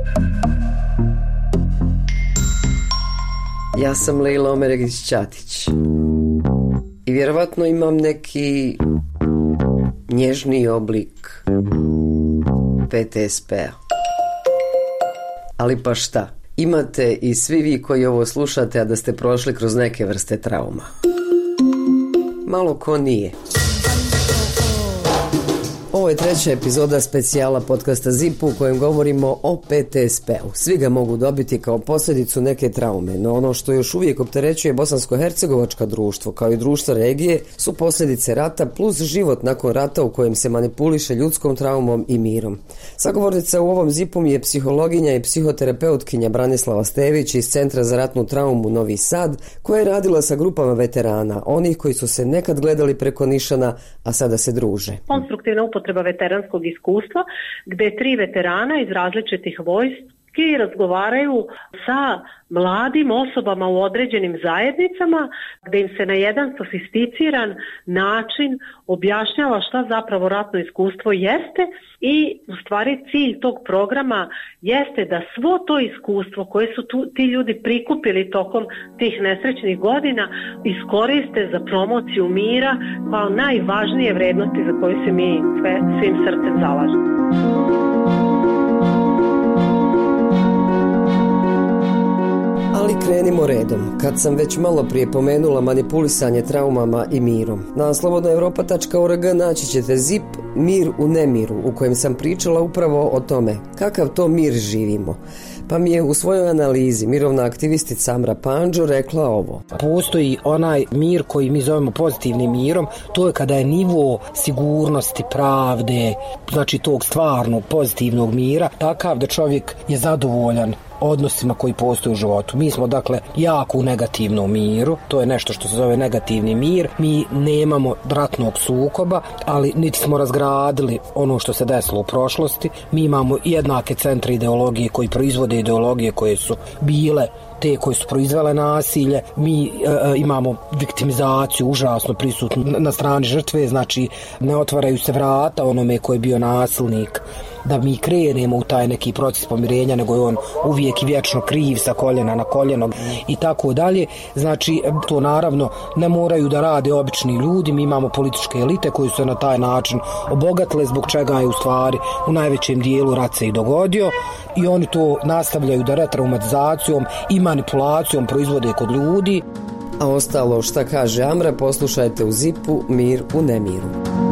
Ja sam Lejla Omeregić-Ćatić i vjerovatno imam neki nježniji oblik PTSP-a. Ali pa šta? Imate i svi vi koji ovo slušate, a da ste prošli kroz neke vrste trauma. Malo ko nije. Ovo je 3. epizoda specijala podcasta ZIP u kojem govorimo o PTSP-u. Svi ga mogu dobiti kao posljedicu neke traume, no ono što još uvijek opterećuje bosansko-hercegovačka društvo, kao i društvo regije, su posljedice rata plus život nakon rata u kojem se manipuliše ljudskom traumom i mirom. Sagovornica u ovom ZIP-u je psihologinja i psihoterapeutkinja Branislava Stević iz Centra za ratnu traumu Novi Sad, koja je radila sa grupama veterana, onih koji su se nekad gledali preko nišana, a sada se druže. Konstruktivna upotreba veteranskog iskustva, gdje 3 veterana iz različitih vojski razgovaraju sa mladim osobama u određenim zajednicama, gdje im se na jedan sofisticiran način objašnjava šta zapravo ratno iskustvo jeste i u stvari cilj tog programa jeste da svo to iskustvo koje su ti ljudi prikupili tokom tih nesrećnih godina iskoriste za promociju mira kao najvažnije vrednosti za koje se mi svim srcem zalažemo. Ali krenimo redom. Kad sam već malo prije pomenula manipulisanje traumama i mirom, na slobodnoevropa.org naći ćete ZIP Mir u nemiru, u kojem sam pričala upravo o tome kakav to mir živimo. Pa mi je u svojoj analizi mirovna aktivistica Amra Pandžo rekla ovo. Postoji onaj mir koji mi zovemo pozitivnim mirom, to je kada je nivo sigurnosti, pravde, znači tog stvarnog pozitivnog mira, takav da čovjek je zadovoljan odnosima koji postoje u životu. Mi smo dakle jako u negativnom miru, to je nešto što se zove negativni mir. Mi nemamo ratnog sukoba, ali niti smo razgradili ono što se desilo u prošlosti. Mi imamo jednake centre ideologije koji proizvode ideologije koje su bile te koje su proizvele nasilje. Mi imamo viktimizaciju užasno prisutnu na strani žrtve, znači ne otvaraju se vrata onome koji je bio nasilnik da mi krenemo u taj neki proces pomirenja, nego je on uvijek i vječno kriv sa koljena na koljeno i tako dalje. Znači, to naravno ne moraju da rade obični ljudi, mi imamo političke elite koji su na taj način obogatile, zbog čega je u stvari u najvećem dijelu rat se i dogodio i oni to nastavljaju da retraumatizacijom i manipulacijom proizvode kod ljudi. A ostalo šta kaže Amra poslušajte u ZIP-u Mir u nemiru.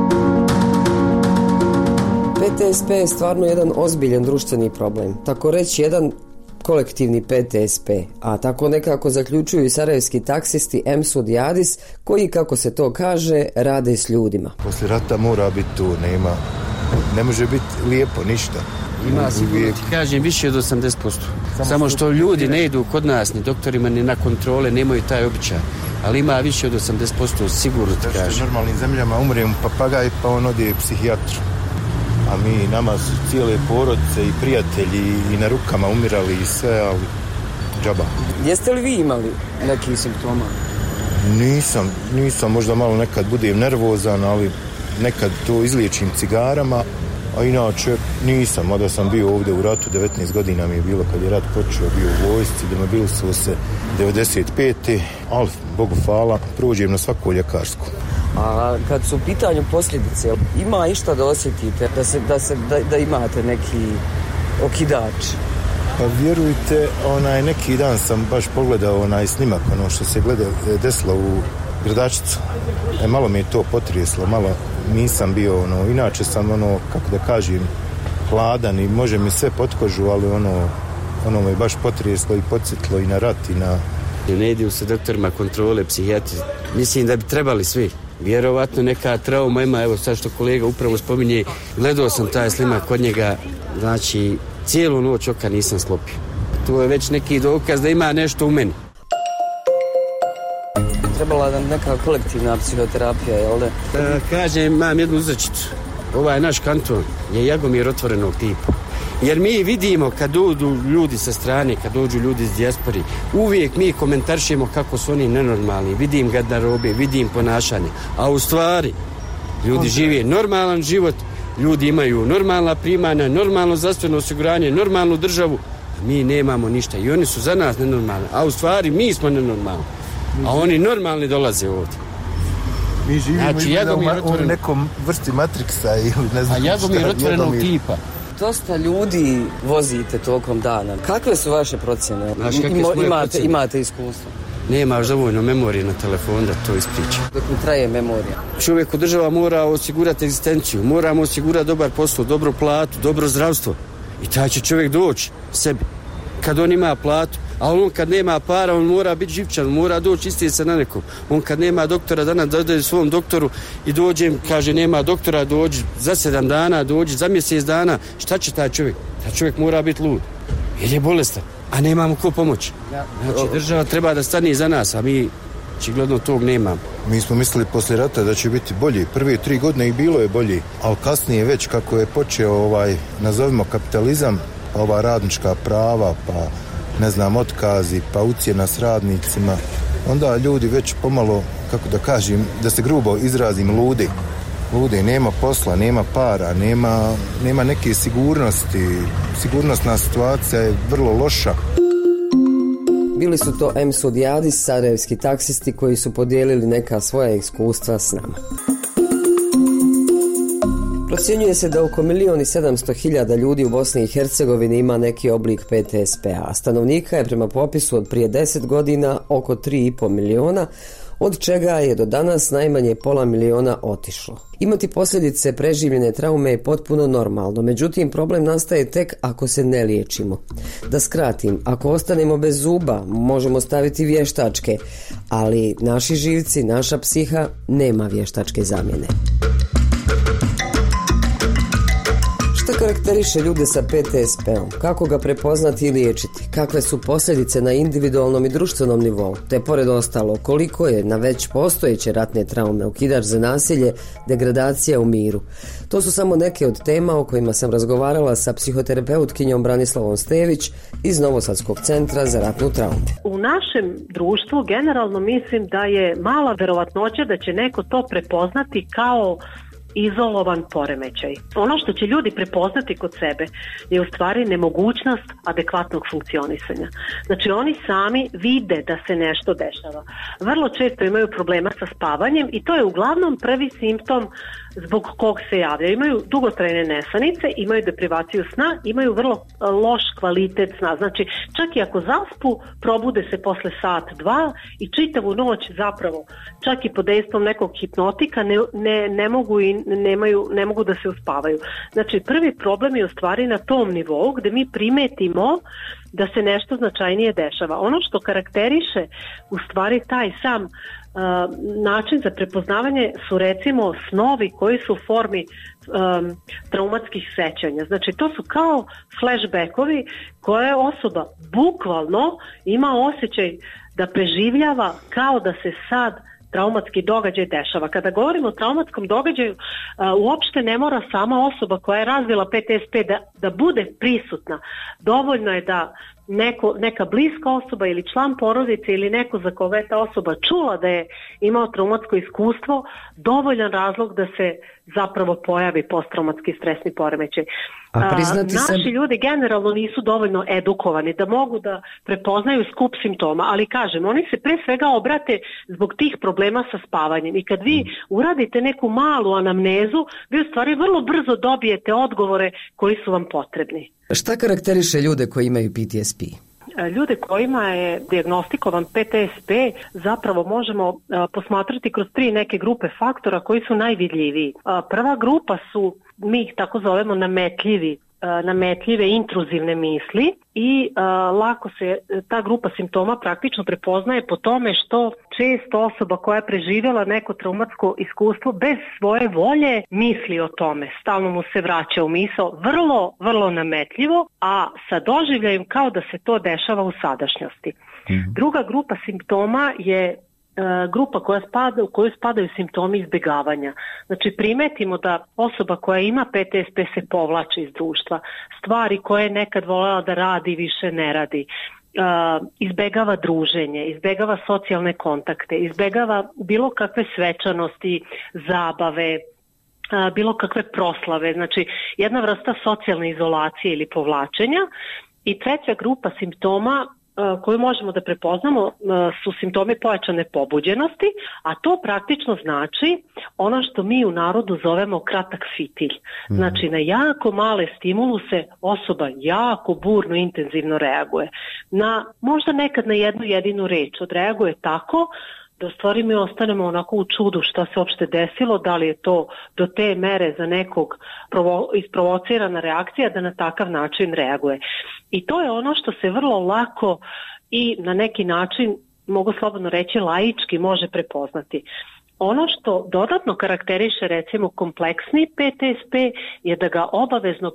PTSP je stvarno jedan ozbiljan društveni problem, tako reći jedan kolektivni PTSP, a tako nekako zaključuju i sarajevski taksisti Emsud i Adis, koji, kako se to kaže, rade s ljudima. Poslije rata mora biti tu, ne može biti lijepo, ništa. Ima sigurno, ti kažem, više od 80%. Samo što ljudi ne idu kod nas, ni doktorima, ni na kontrole, nemaju taj običaj. Ali ima više od 80%, sigurno ti kažem. U normalnim zemljama umre mu papagaj, pa on ode psihijatru. A nama su cijele porodice i prijatelji i na rukama umirali i sve, ali džaba. Jeste li vi imali neki simptoma? Nisam, možda malo nekad budem nervozan, ali nekad to izliječim cigarama, a inače nisam, mada sam bio ovdje u ratu, 19 godina mi je bilo kad je rat počeo, bio u vojsci, demobilisao su se 95. Ali, Bogu hvala, prođem na svaku ljekarsku. A kad su u pitanju posljedice, ima išta da osjetite, da imate neki okidač? Pa vjerujte, neki dan sam baš pogledao snimak, što se desilo u Gradačicu. Malo mi je to potreslo, malo nisam bio, inače sam, kako da kažem, hladan i može mi sve pod kožu, ali ono me baš potreslo i podsjetilo i na rat i na... Ne idu se doktorima kontrole, psihijatri. Mislim da bi trebali svi. Vjerovatno neka trauma ima, evo sad što kolega upravo spominje, gledao sam taj snimak kod njega, znači cijelu noć oka nisam sklopio. To je već neki dokaz da ima nešto u meni. Trebala nam neka kolektivna psihoterapija, jel da? Kažem, imam jednu uzrečicu. Ovaj naš kanton je Jagomir otvorenog tipa. Jer mi vidimo kad dođu ljudi sa strane, kad dođu ljudi iz dijaspori, uvijek mi komentarišemo kako su oni nenormalni, vidim garderobe, vidim ponašanje, a u stvari ljudi žive normalan život, Ljudi imaju normalna primanja, normalno zdravstveno osiguranje, normalnu državu, a mi nemamo ništa i oni su za nas nenormalni, a u stvari mi smo nenormalni, a oni normalni dolaze ovdje. Mi živimo u nekom vrsti Matrixa ili ne znam šta. A Jagomir otvorenog tipa. Dosta ljudi vozite tokom dana. Kakve su vaše procjene? Imate iskustvo? Nemaš dovoljno memorije na telefon da to ispriča. Dok mi traje memorija. Čovjeku država mora osigurati egzistenciju, moramo osigurati dobar posao, dobru platu, dobro zdravstvo. I taj će čovjek doći sebi. Kad on ima platu, a on kad nema para, on mora biti živčan, mora doći isti se na nekom. On kad nema doktora, danas dođe svom doktoru i dođem, kaže nema doktora, dođi za 7 dana, dođi za mjesec dana. Šta će taj čovjek? Taj čovjek mora biti lud. Jer je bolestan, a nemamo ko pomoći. Znači država treba da stane iza nas, a mi očigledno tog nemamo. Mi smo mislili poslije rata da će biti bolji. Prve 3 godine i bilo je bolji, ali kasnije već kako je počeo nazovimo kapitalizam, pa ova radnička prava, pa ne znam, otkazi, pa ucjena s radnicima, onda ljudi već pomalo, kako da kažem, da se grubo izrazim, ludi, nema posla, nema para, nema neke sigurnosti, sigurnosna situacija je vrlo loša. Bili su to M. Sudijadis, sarajevski taksisti koji su podijelili neka svoja iskustva s nama. Procjenjuje se da oko 1.700.000 ljudi u Bosni i Hercegovini ima neki oblik PTSP-a, a stanovnika je prema popisu od prije 10 godina oko 3,5 miliona, od čega je do danas najmanje 500.000 otišlo. Imati posljedice preživljene traume je potpuno normalno, međutim problem nastaje tek ako se ne liječimo. Da skratim, ako ostanemo bez zuba, možemo staviti vještačke, ali naši živci, naša psiha nema vještačke zamjene. Šta karakteriše ljude sa PTSP-om? Kako ga prepoznati i liječiti? Kakve su posljedice na individualnom i društvenom nivou? Te pored ostalo, koliko je na već postojeće ratne traume, okidač za nasilje, degradacija u miru? To su samo neke od tema o kojima sam razgovarala sa psihoterapeutkinjom Branislavom Stević iz Novosadskog centra za ratnu traumu. U našem društvu generalno mislim da je mala verovatnoća da će neko to prepoznati kao izolovan poremećaj. Ono što će ljudi prepoznati kod sebe je u stvari nemogućnost adekvatnog funkcionisanja. Znači oni sami vide da se nešto dešava. Vrlo često imaju problema sa spavanjem i to je uglavnom prvi simptom zbog kog se javljaju. Imaju dugotrajne nesanice, imaju deprivaciju sna, imaju vrlo loš kvalitet sna. Znači čak i ako zaspu, probude se posle sat, 2 i čitavu noć zapravo, čak i pod dejstvom nekog hipnotika ne mogu da se uspavaju. Znači prvi problem je u stvari na tom nivou gde mi primetimo da se nešto značajnije dešava. Ono što karakteriše u stvari taj sam način za prepoznavanje su recimo snovi koji su u formi traumatskih sećanja. Znači to su kao flashbackovi koje osoba bukvalno ima osjećaj da preživljava kao da se sad traumatski događaj dešava. Kada govorimo o traumatskom događaju, uopšte ne mora sama osoba koja je razvila PTSP da bude prisutna. Dovoljno je da neka bliska osoba ili član porodice ili neko za koga je ta osoba čula da je imao traumatsko iskustvo, dovoljan razlog da se zapravo pojavi posttraumatski stresni poremećaj. Naši ljudi generalno nisu dovoljno edukovani da mogu da prepoznaju skup simptoma, ali kažem, oni se pre svega obrate zbog tih problema sa spavanjem i kad vi uradite neku malu anamnezu, vi u stvari vrlo brzo dobijete odgovore koji su vam potrebni. Šta karakteriše ljude koji imaju PTSP? Ljude kojima je dijagnostikovan PTSP zapravo možemo posmatrati kroz 3 neke grupe faktora koji su najvidljiviji. Prva grupa su, mi ih tako zovemo nametljive intruzivne misli i lako se ta grupa simptoma praktično prepoznaje po tome što često osoba koja je preživjela neko traumatsko iskustvo bez svoje volje misli o tome, stalno mu se vraća u misao, vrlo, vrlo nametljivo, a sa doživljajem kao da se to dešava u sadašnjosti. Druga grupa simptoma je grupa u kojoj spadaju simptomi izbjegavanja. Znači primetimo da osoba koja ima PTSP se povlači iz društva. Stvari koje je nekad voljela da radi više ne radi. Izbjegava druženje, izbjegava socijalne kontakte, izbjegava bilo kakve svečanosti, zabave, bilo kakve proslave, znači jedna vrsta socijalne izolacije ili povlačenja. I treća grupa simptoma koju možemo da prepoznamo su simptomi pojačane pobuđenosti, a to praktično znači ono što mi u narodu zovemo kratak fitilj. Znači na jako male stimuluse osoba jako burno, intenzivno reaguje. Možda nekad na jednu jedinu reč odreaguje tako da u stvari mi ostanemo onako u čudu šta se uopšte desilo, da li je to do te mere za nekog isprovocirana reakcija da na takav način reaguje. I to je ono što se vrlo lako i na neki način, mogu slobodno reći, laički može prepoznati. Ono što dodatno karakteriše recimo kompleksni PTSP je da ga obavezno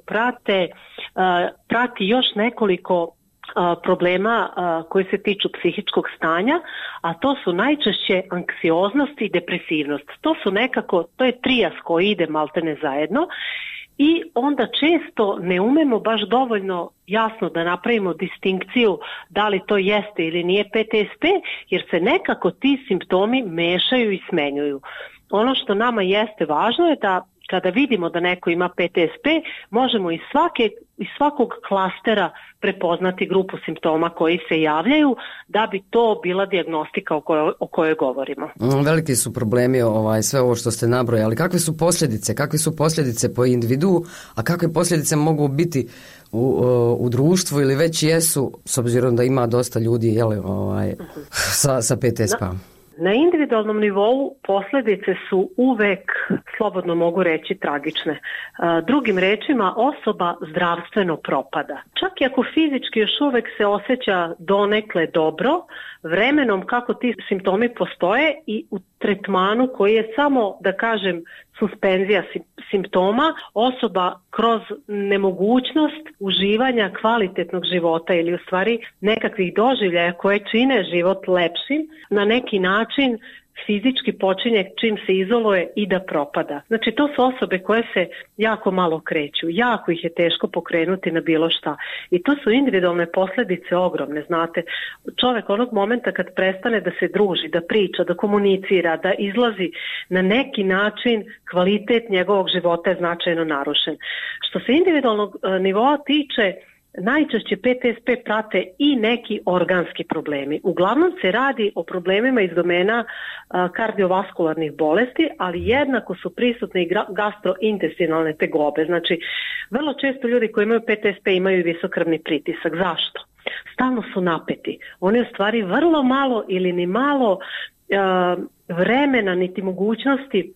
prati još nekoliko problema koji se tiču psihičkog stanja, a to su najčešće anksioznost i depresivnost. To je trijas koji ide maltene zajedno i onda često ne umemo baš dovoljno jasno da napravimo distinkciju da li to jeste ili nije PTSP, jer se nekako ti simptomi mešaju i smenjuju. Ono što nama jeste važno je da kada vidimo da neko ima PTSP, možemo iz svakog klastera prepoznati grupu simptoma koji se javljaju da bi to bila dijagnostika o kojoj govorimo. Veliki su problemi sve ovo što ste nabrojali. Kakve su posljedice? Kakve su posljedice po individu, a kakve posljedice mogu biti u društvu ili već jesu, s obzirom da ima dosta ljudi sa PTSP-om? Na individualnom nivou posljedice su uvek, slobodno mogu reći, tragične. Drugim rečima, osoba zdravstveno propada. Čak i ako fizički još uvek se osjeća donekle dobro, vremenom kako ti simptomi postoje i u tretmanu koji je samo, da kažem, suspenzija simptoma, osoba kroz nemogućnost uživanja kvalitetnog života ili u stvari nekakvih doživljaja koje čine život lepšim, na neki način fizički počinje čim se izoluje i da propada. Znači to su osobe koje se jako malo kreću, jako ih je teško pokrenuti na bilo šta. I to su individualne posljedice ogromne, znate. Čovjek onog momenta kad prestane da se druži, da priča, da komunicira, da izlazi na neki način, kvalitet njegovog života je značajno narušen. Što se individualnog nivoa tiče, najčešće PTSP prate i neki organski problemi. Uglavnom se radi o problemima iz domena kardiovaskularnih bolesti, ali jednako su prisutne i gastrointestinalne tegobe. Znači, vrlo često ljudi koji imaju PTSP imaju visok krvni pritisak. Zašto? Stalno su napeti. Oni u stvari vrlo malo ili ni malo vremena niti mogućnosti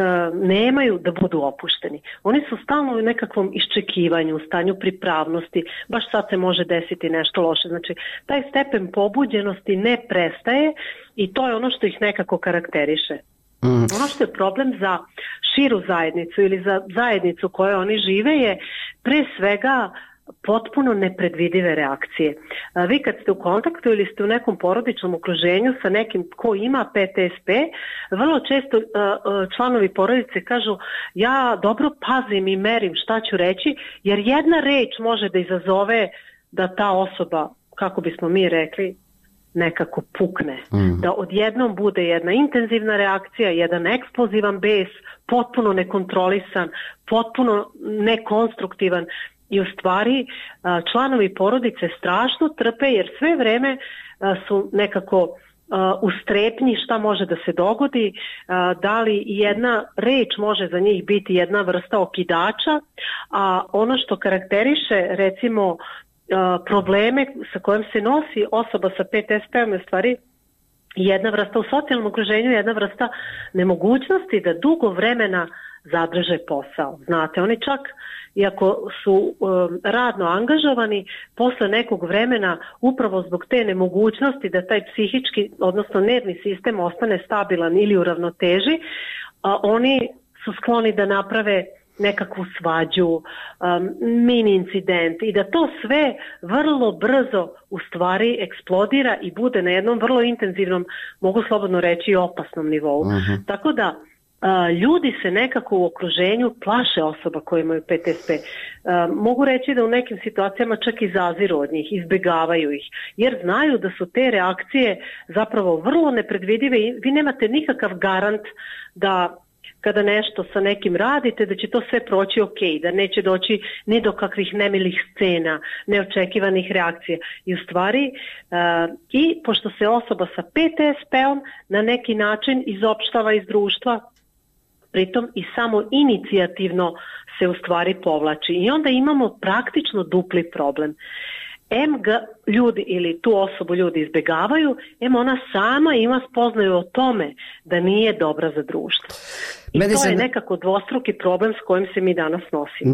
nemaju da budu opušteni. Oni su stalno u nekakvom iščekivanju, u stanju pripravnosti, baš sad se može desiti nešto loše. Znači, taj stepen pobuđenosti ne prestaje i to je ono što ih nekako karakteriše. Ono što je problem za širu zajednicu ili za zajednicu u kojoj oni žive je pre svega potpuno nepredvidive reakcije. Vi kad ste u kontaktu ili ste u nekom porodičnom okruženju sa nekim ko ima PTSP, vrlo često članovi porodice kažu ja dobro pazim i merim šta ću reći, jer jedna reč može da izazove da ta osoba, kako bismo mi rekli, nekako pukne. Da odjednom bude jedna intenzivna reakcija, jedan eksplozivan bes, potpuno nekontrolisan, potpuno nekonstruktivan. I u stvari članovi porodice strašno trpe jer sve vreme su nekako u strepnji šta može da se dogodi, da li jedna reč može za njih biti jedna vrsta okidača, a ono što karakteriše recimo probleme sa kojim se nosi osoba sa PTSP-om je u stvari jedna vrsta u socijalnom okruženju, jedna vrsta nemogućnosti da dugo vremena zadrže posao. Znate, oni čak iako su radno angažovani, posle nekog vremena upravo zbog te nemogućnosti da taj psihički, odnosno nervni sistem ostane stabilan ili u ravnoteži, oni su skloni da naprave nekakvu svađu, mini incident i da to sve vrlo brzo u stvari eksplodira i bude na jednom vrlo intenzivnom, mogu slobodno reći, opasnom nivou. Tako da ljudi se nekako u okruženju plaše osoba koje imaju PTSP. Mogu reći da u nekim situacijama čak i zaziru od njih, izbjegavaju ih, jer znaju da su te reakcije zapravo vrlo nepredvidive i vi nemate nikakav garant da kada nešto sa nekim radite, da će to sve proći ok, da neće doći ni do kakvih nemilih scena, neočekivanih reakcija. I u stvari, i pošto se osoba sa PTSP-om na neki način izopštava iz društva, pritom i samo inicijativno se u stvari povlači. I onda imamo praktično dupli problem. Ga ljudi ili tu osobu ljudi izbjegavaju, ona sama ima spoznaju o tome da nije dobra za društvo. I to je nekako dvostruki problem s kojim se mi danas nosimo.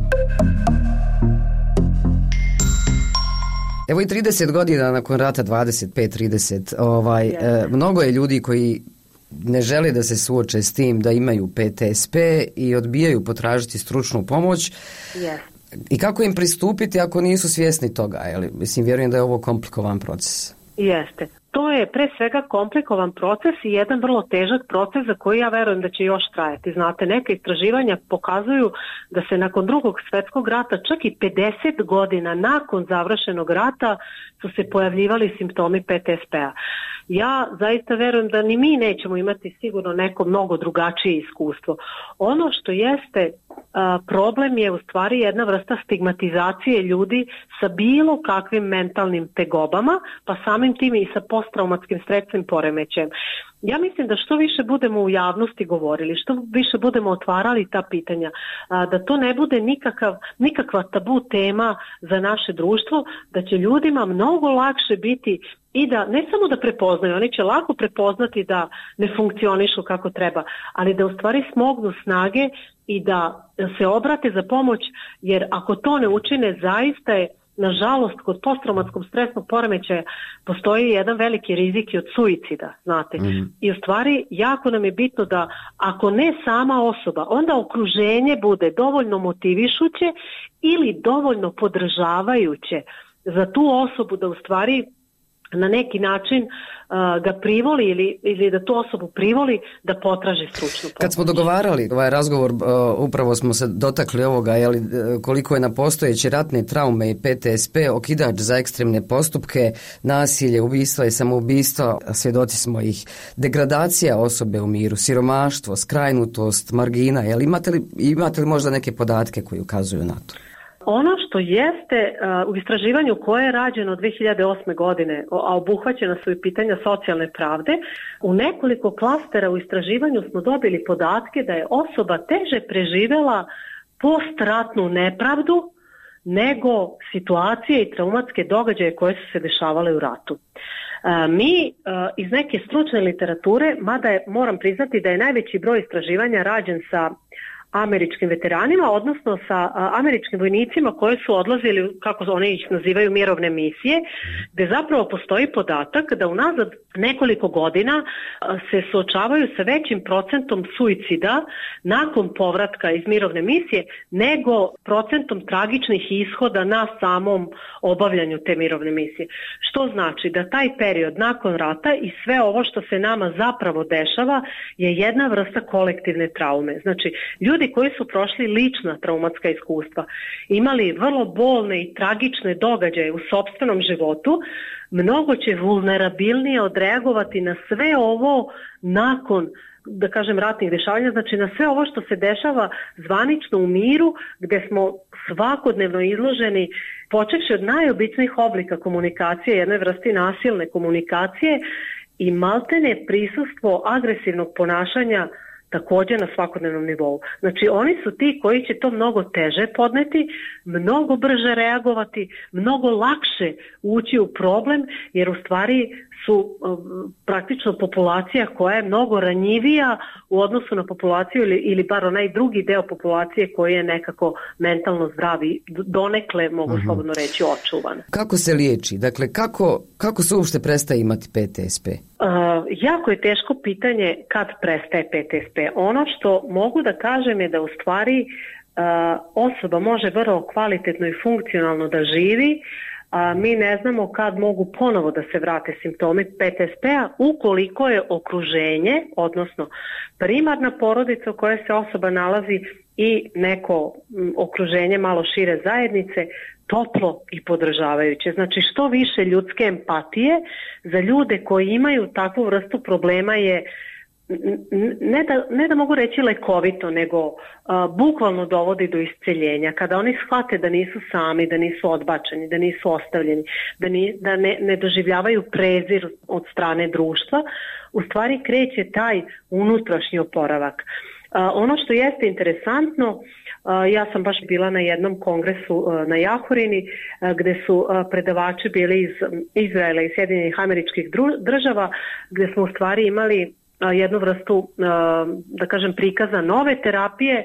Evo i 30 godina nakon rata, 25-30, mnogo je ljudi koji ne žele da se suoče s tim da imaju PTSP i odbijaju potražiti stručnu pomoć. Yes. I kako im pristupiti ako nisu svjesni toga? Mislim, vjerujem da je ovo komplikovan proces. Jeste. To je pre svega komplikovan proces i jedan vrlo težak proces za koji ja verujem da će još trajati. Znate, neka istraživanja pokazuju da se nakon Drugog svjetskog rata, čak i 50 godina nakon završenog rata, su se pojavljivali simptomi PTSP-a. Ja zaista verujem da ni mi nećemo imati sigurno neko mnogo drugačije iskustvo. Ono što jeste problem je u stvari jedna vrsta stigmatizacije ljudi sa bilo kakvim mentalnim tegobama, pa samim tim i sa posttraumatskim stresnim poremećajem. Ja mislim da što više budemo u javnosti govorili, što više budemo otvarali ta pitanja, da to ne bude nikakva tabu tema za naše društvo, da će ljudima mnogo lakše biti i da ne samo da prepoznaju, oni će lako prepoznati da ne funkcionišu kako treba, ali da u stvari smognu snage i da se obrate za pomoć, jer ako to ne učine, zaista je, nažalost, kod posttraumatskog stresnog poremećaja postoji jedan veliki rizik i od suicida, znate. I u stvari jako nam je bitno da ako ne sama osoba, onda okruženje bude dovoljno motivišuće ili dovoljno podržavajuće za tu osobu da u stvari na neki način ga privoli ili da tu osobu privoli da potraži stručnu pomoć. Kad smo dogovarali ovaj razgovor, upravo smo se dotakli ovoga, koliko je na postojeće ratne traume i PTSP okidač za ekstremne postupke, nasilje, ubistva i samoubistva, svjedoci smo ih, degradacija osobe u miru, siromaštvo, skrajnutost, margina. Imate li možda neke podatke koji ukazuju na to? Ono što jeste u istraživanju koje je rađeno 2008. godine, a obuhvaćena su i pitanja socijalne pravde, u nekoliko klastera u istraživanju smo dobili podatke da je osoba teže preživjela postratnu nepravdu nego situacije i traumatske događaje koje su se dešavale u ratu. Mi iz neke stručne literature, mada moram priznati da je najveći broj istraživanja rađen sa američkim veteranima, odnosno sa američkim vojnicima koji su odlazili, kako oni ih nazivaju, mirovne misije, gdje zapravo postoji podatak da unazad nekoliko godina se suočavaju sa većim procentom suicida nakon povratka iz mirovne misije nego procentom tragičnih ishoda na samom obavljanju te mirovne misije. Što znači da taj period nakon rata i sve ovo što se nama zapravo dešava je jedna vrsta kolektivne traume. Znači, ljudi koji su prošli lična traumatska iskustva, imali vrlo bolne i tragične događaje u sopstvenom životu, mnogo će vulnerabilnije odreagovati na sve ovo nakon, da kažem, ratnih dešavanja, znači na sve ovo što se dešava zvanično u miru, gdje smo svakodnevno izloženi, počevši od najobičnijih oblika komunikacije, jednoj vrsti nasilne komunikacije i maltene prisustvo agresivnog ponašanja također na svakodnevnom nivou. Znači oni su ti koji će to mnogo teže podneti, mnogo brže reagovati, mnogo lakše ući u problem, jer u stvari su praktično populacija koja je mnogo ranjivija u odnosu na populaciju ili bar onaj drugi deo populacije koji je nekako mentalno zdravi, donekle mogu slobodno reći očuvan. Kako se liječi? Dakle, kako se uopšte prestaje imati PTSP? Jako je teško pitanje kad prestaje PTSP. Ono što mogu da kažem je da u stvari osoba može vrlo kvalitetno i funkcionalno da živi, a mi ne znamo kad mogu ponovo da se vrate simptomi PTSP-a ukoliko je okruženje, odnosno primarna porodica u kojoj se osoba nalazi i neko okruženje malo šire zajednice toplo i podržavajuće. Znači što više ljudske empatije za ljude koji imaju takvu vrstu problema je ne da mogu reći lekovito, nego bukvalno dovodi do isceljenja. Kada oni shvate da nisu sami, da nisu odbačeni, da nisu ostavljeni, da ne doživljavaju prezir od strane društva, u stvari kreće taj unutrašnji oporavak. Ono što jeste interesantno, ja sam baš bila na jednom kongresu na Jahorini gde su predavači bili iz Izraela i Sjedinjenih Američkih Država, gde smo u stvari imali jednu vrstu, da kažem, prikaza nove terapije,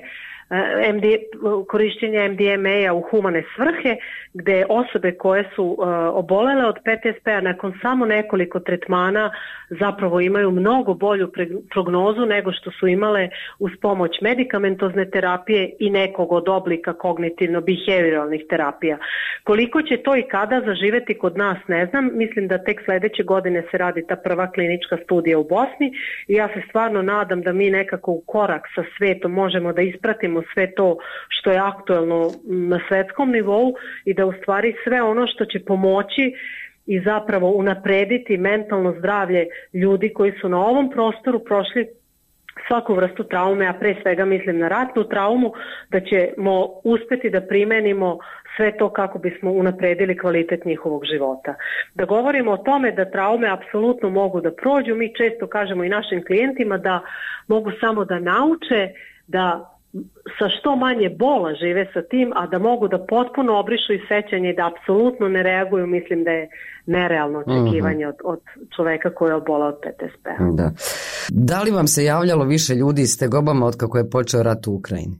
korišćenja MDMA-a u humane svrhe, gde osobe koje su obolele od PTSP-a nakon samo nekoliko tretmana zapravo imaju mnogo bolju prognozu nego što su imale uz pomoć medikamentozne terapije i nekog od oblika kognitivno-behavioralnih terapija. Koliko će to i kada zaživeti kod nas, ne znam. Mislim da tek sledeće godine se radi ta prva klinička studija u Bosni i ja se stvarno nadam da mi nekako u korak sa svetom možemo da ispratimo sve to što je aktuelno na svetskom nivou i da u stvari sve ono što će pomoći i zapravo unaprediti mentalno zdravlje ljudi koji su na ovom prostoru prošli svaku vrstu traume, a pre svega mislim na ratnu traumu, da ćemo uspeti da primenimo sve to kako bismo unapredili kvalitet njihovog života. Da govorimo o tome da traume apsolutno mogu da prođu, mi često kažemo i našim klijentima da mogu samo da nauče da sa što manje bola žive sa tim, a da mogu da potpuno obrišu i sećanje i da apsolutno ne reaguju, mislim da je nerealno očekivanje od čoveka koji je obolao od PTSP-a. Da li vam se javljalo više ljudi s tegobama od kako je počeo rat u Ukrajini?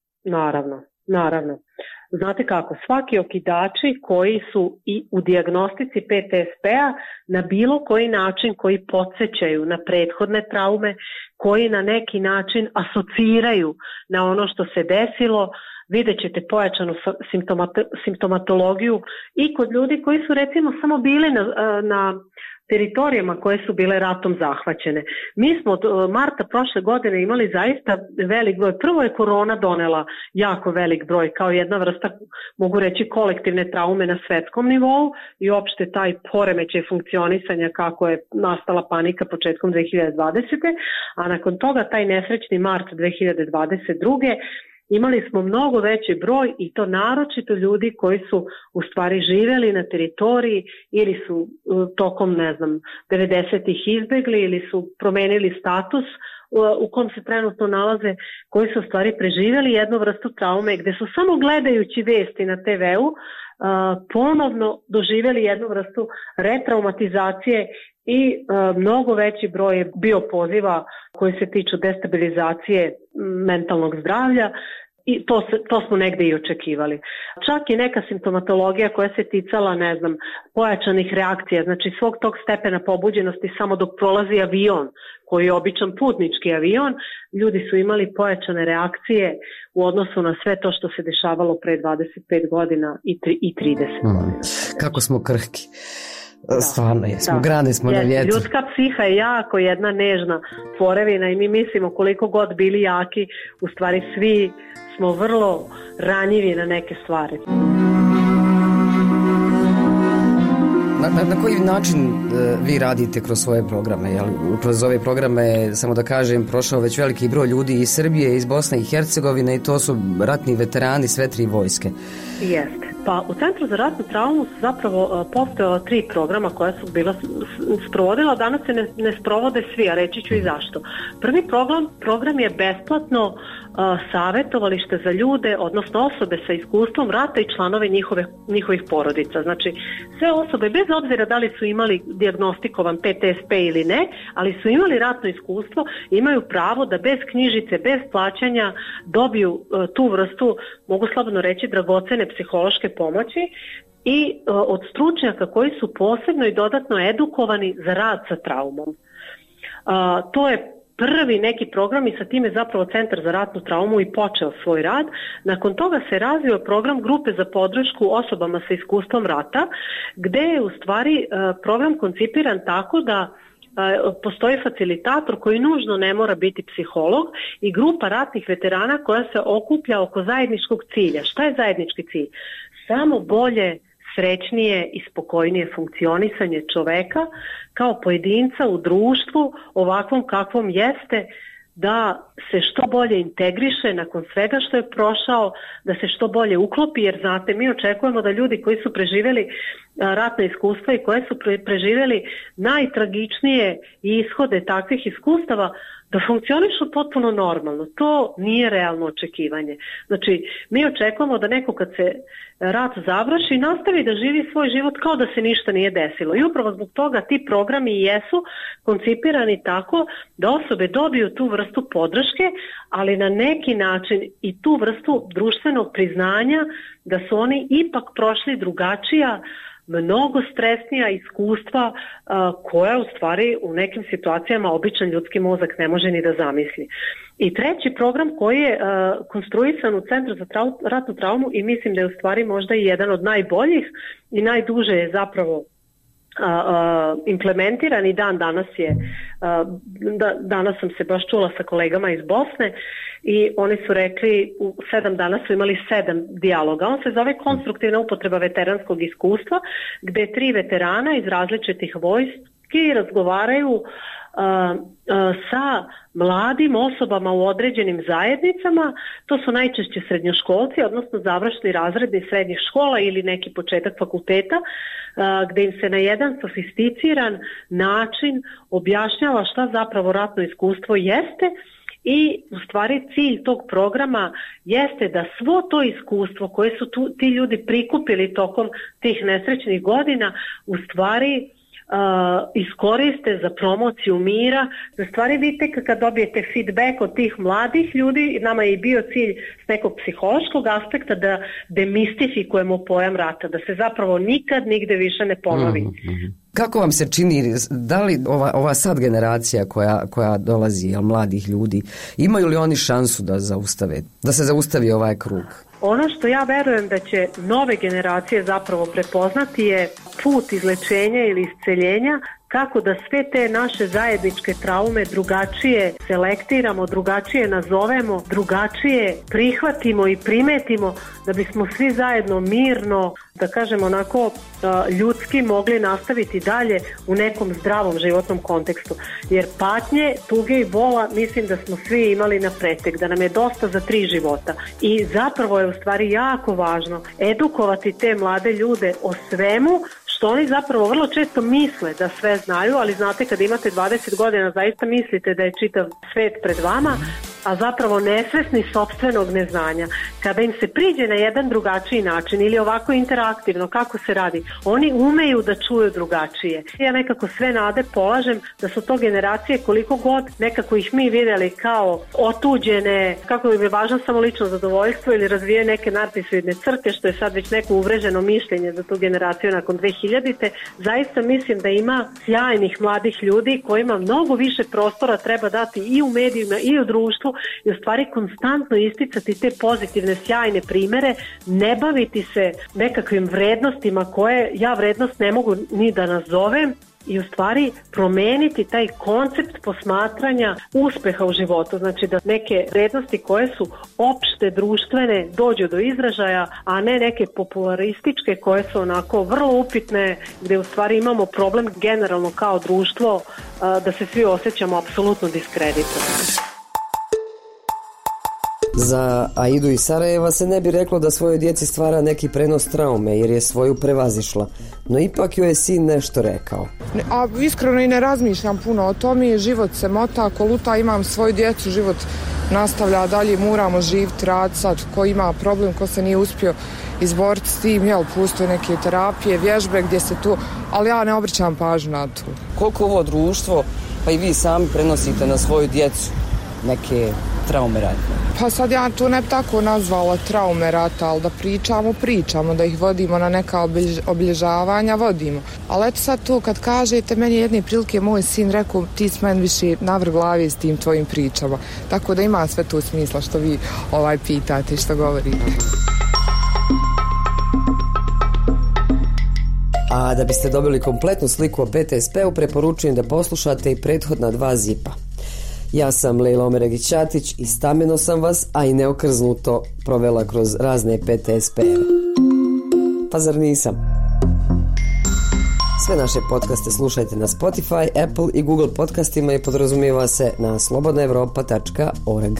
Naravno. Znate kako, svaki okidači koji su i u dijagnostici PTSP-a na bilo koji način koji podsjećaju na prethodne traume, koji na neki način asociraju na ono što se desilo, vidjet ćete pojačanu simptomatologiju i kod ljudi koji su recimo samo bili na teritorijama koje su bile ratom zahvaćene. Mi smo od marta prošle godine imali zaista velik broj. Prvo je korona donela jako velik broj kao jedna vrsta, mogu reći, kolektivne traume na svetskom nivou i opšte taj poremećaj funkcionisanja kako je nastala panika početkom 2020. A nakon toga taj nesrećni mart 2022. Imali smo mnogo veći broj i to naročito ljudi koji su u stvari živjeli na teritoriji ili su tokom, 90-ih izbegli ili su promenili status u kom se trenutno nalaze, koji su u stvari preživjeli jednu vrstu traume gde su samo gledajući vesti na TV-u ponovno doživjeli jednu vrstu retraumatizacije i mnogo veći broj je bio poziva koji se tiču destabilizacije mentalnog zdravlja i to smo negde i očekivali. Čak i neka simptomatologija koja se ticala, pojačanih reakcija, znači svog tog stepena pobuđenosti samo dok prolazi avion, koji je običan putnički avion, ljudi su imali pojačane reakcije u odnosu na sve to što se dešavalo pre 25 godina i 30 godina. Kako smo krhki. Stvarno jesmo, grane smo na vjetru. Ljudska psiha je jako jedna nežna tvorevina i mi mislimo koliko god bili jaki, u stvari svi smo vrlo ranjivi na neke stvari. Na koji način vi radite kroz svoje programe? Kroz ove programe, samo da kažem, prošao već veliki broj ljudi iz Srbije, iz Bosne i Hercegovine i to su ratni veterani sve tri vojske. Jeste. Pa u Centru za ratnu traumu su zapravo postojala 3 programa koja su bila sprovodila, danas se ne sprovode svi, a reći ću i zašto. Prvi program je besplatno savjetovalište za ljude, odnosno osobe sa iskustvom rata i članove njihovih porodica. Znači, sve osobe, bez obzira da li su imali dijagnostikovan PTSP ili ne, ali su imali ratno iskustvo, imaju pravo da bez knjižice, bez plaćanja dobiju tu vrstu, mogu slobodno reći, dragocene psihološke pomoći i od stručnjaka koji su posebno i dodatno edukovani za rad sa traumom. To je prvi neki program i sa time zapravo Centar za ratnu traumu i počeo svoj rad. Nakon toga se razvio program grupe za podršku osobama sa iskustvom rata, gde je u stvari program koncipiran tako da postoji facilitator koji nužno ne mora biti psiholog i grupa ratnih veterana koja se okuplja oko zajedničkog cilja. Šta je zajednički cilj? Samo bolje srećnije i spokojnije funkcionisanje čoveka kao pojedinca u društvu ovakvom kakvom jeste, da se što bolje integriše nakon svega što je prošao, da se što bolje uklopi, jer znate, mi očekujemo da ljudi koji su preživjeli ratna iskustva i koje su preživjeli najtragičnije ishode takvih iskustava, da funkcionišu potpuno normalno. To nije realno očekivanje. Znači, mi očekujemo da neko kad se rat završi nastavi da živi svoj život kao da se ništa nije desilo. I upravo zbog toga ti programi jesu koncipirani tako da osobe dobiju tu vrstu podrške, ali na neki način i tu vrstu društvenog priznanja da su oni ipak prošli drugačija, mnogo stresnija iskustva koja u stvari u nekim situacijama običan ljudski mozak ne može ni da zamisli. I treći program koji je konstruisan u Centru za ratnu traumu i mislim da je u stvari možda i jedan od najboljih i najduže je zapravo implementiran i danas sam se baš čula sa kolegama iz Bosne i oni su rekli u 7 dana su imali 7 dijaloga. On se zove konstruktivna upotreba veteranskog iskustva, gde 3 veterana iz različitih vojski razgovaraju sa mladim osobama u određenim zajednicama. To su najčešće srednjoškolci, odnosno završni razredi srednjih škola ili neki početak fakulteta, gde im se na jedan sofisticiran način objašnjava šta zapravo ratno iskustvo jeste. I u stvari cilj tog programa jeste da svo to iskustvo koje su ti ljudi prikupili tokom tih nesrećnih godina u stvari iskoriste za promociju mira. Da stvari vidite kad dobijete feedback od tih mladih ljudi, nama je i bio cilj s nekog psihološkog aspekta da demistifikujemo pojam rata, da se zapravo nikad nigde više ne ponovi. Kako vam se čini, da li ova sad generacija koja dolazi, mladih ljudi, imaju li oni šansu da se zaustavi ovaj krug? Ono što ja verujem da će nove generacije zapravo prepoznati je put izlečenja ili isceljenja, kako da sve te naše zajedničke traume drugačije selektiramo, drugačije nazovemo, drugačije prihvatimo i primetimo, da bismo svi zajedno mirno, da kažem onako ljudski, mogli nastaviti dalje u nekom zdravom životnom kontekstu. Jer patnje, tuge i bola mislim da smo svi imali na pretek, da nam je dosta za 3 života. I zapravo je u stvari jako važno edukovati te mlade ljude o svemu što oni zapravo vrlo često misle da sve znaju, ali znate kad imate 20 godina zaista mislite da je čitav svet pred vama, a zapravo nesvesni sopstvenog neznanja. Kada im se priđe na jedan drugačiji način ili ovako interaktivno kako se radi, oni umeju da čuju drugačije. Ja nekako sve nade polažem da su to generacije koliko god nekako ih mi vidjeli kao otuđene, kako im je važno samo lično zadovoljstvo ili razvije neke narcisoidne crte, što je sad već neko uvreženo mišljenje za tu generaciju nakon 2000-te. Zaista mislim da ima sjajnih mladih ljudi kojima mnogo više prostora treba dati i u medijima i u društvu i u stvari konstantno isticati te pozitivne, sjajne primere, ne baviti se nekakvim vrednostima koje ja vrednost ne mogu ni da nazovem, i u stvari promeniti taj koncept posmatranja uspeha u životu. Znači da neke vrednosti koje su opšte društvene dođu do izražaja, a ne neke popularističke koje su onako vrlo upitne, gdje u stvari imamo problem generalno kao društvo da se svi osjećamo apsolutno diskreditovani. Za Aidu iz Sarajeva se ne bi reklo da svojoj djeci stvara neki prenos traume jer je svoju prevazišla, no ipak joj je sin nešto rekao. A iskreno i ne razmišljam puno o tome, život se mota, koluta, imam svoju djecu, život nastavlja dalje, moramo živjeti, raditi sad, ko ima problem, ko se nije uspio izboriti s tim, postoje neke terapije, vježbe gdje se tu, ali ja ne obraćam pažnju na to. Koliko ovo društvo, pa i vi sami prenosite na svoju djecu neke traume rata? Pa sad ja to ne bi tako nazvala traume rata, ali da pričamo, da ih vodimo na neka obilježavanja, vodimo. Ali eto sad to kad kažete, meni jedne prilike moj sin rekao, ti si meni više navrh glavi s tim tvojim pričama. Tako da ima sve to smisla što vi pitate i što govorite. A da biste dobili kompletnu sliku o PTSP-u, preporučujem da poslušate i prethodna 2 zipa. Ja sam Lejla Omeregić-Ćatić i stameno sam vas, a i neokrznuto provela kroz razne PTSP-eve. Pa zar nisam? Sve naše podcaste slušajte na Spotify, Apple i Google podcastima i podrazumijeva se na slobodnaevropa.org.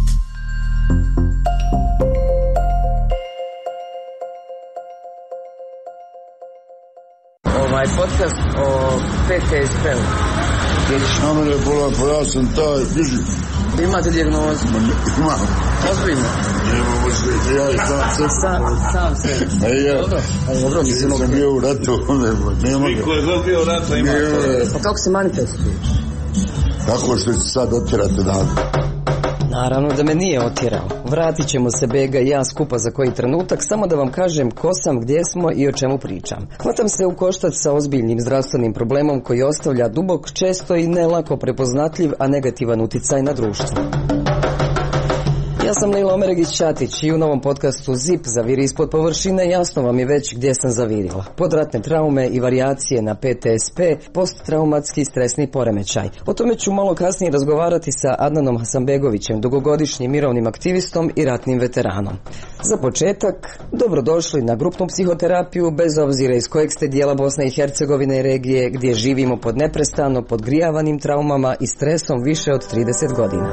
Ovaj podcast o PTSP-u. Reći na mene bola, pa ja sam taj fizik. Imate dijagnozu? Imam. Ozbiljno? Nemamo se, ja i sam se. Dobro, nisi mogu. Sam bio u ratu, nema ga. Ko je god bio u ratu ima. Pa kako se manifestuje? Tako što se sad otjerate dan. Naravno da me nije otjerao. Vratit ćemo se Bega i ja skupa za koji trenutak, samo da vam kažem ko sam, gdje smo i o čemu pričam. Hvatam se u koštac sa ozbiljnim zdravstvenim problemom koji ostavlja dubok, često i ne lako prepoznatljiv, a negativan uticaj na društvo. Ja sam Lila Omeregić-Ćatić i u novom podcastu ZIP Zaviri ispod površine jasno vam je već gdje sam zavirila. Podratne traume i varijacije na PTSP, posttraumatski stresni poremećaj. O tome ću malo kasnije razgovarati sa Adnanom Hasanbegovićem, dugogodišnjim mirovnim aktivistom i ratnim veteranom. Za početak, dobrodošli na grupnu psihoterapiju, bez obzira iz kojeg ste dijela Bosne i Hercegovine i regije, gdje živimo pod neprestano podgrijavanim traumama i stresom više od 30 godina.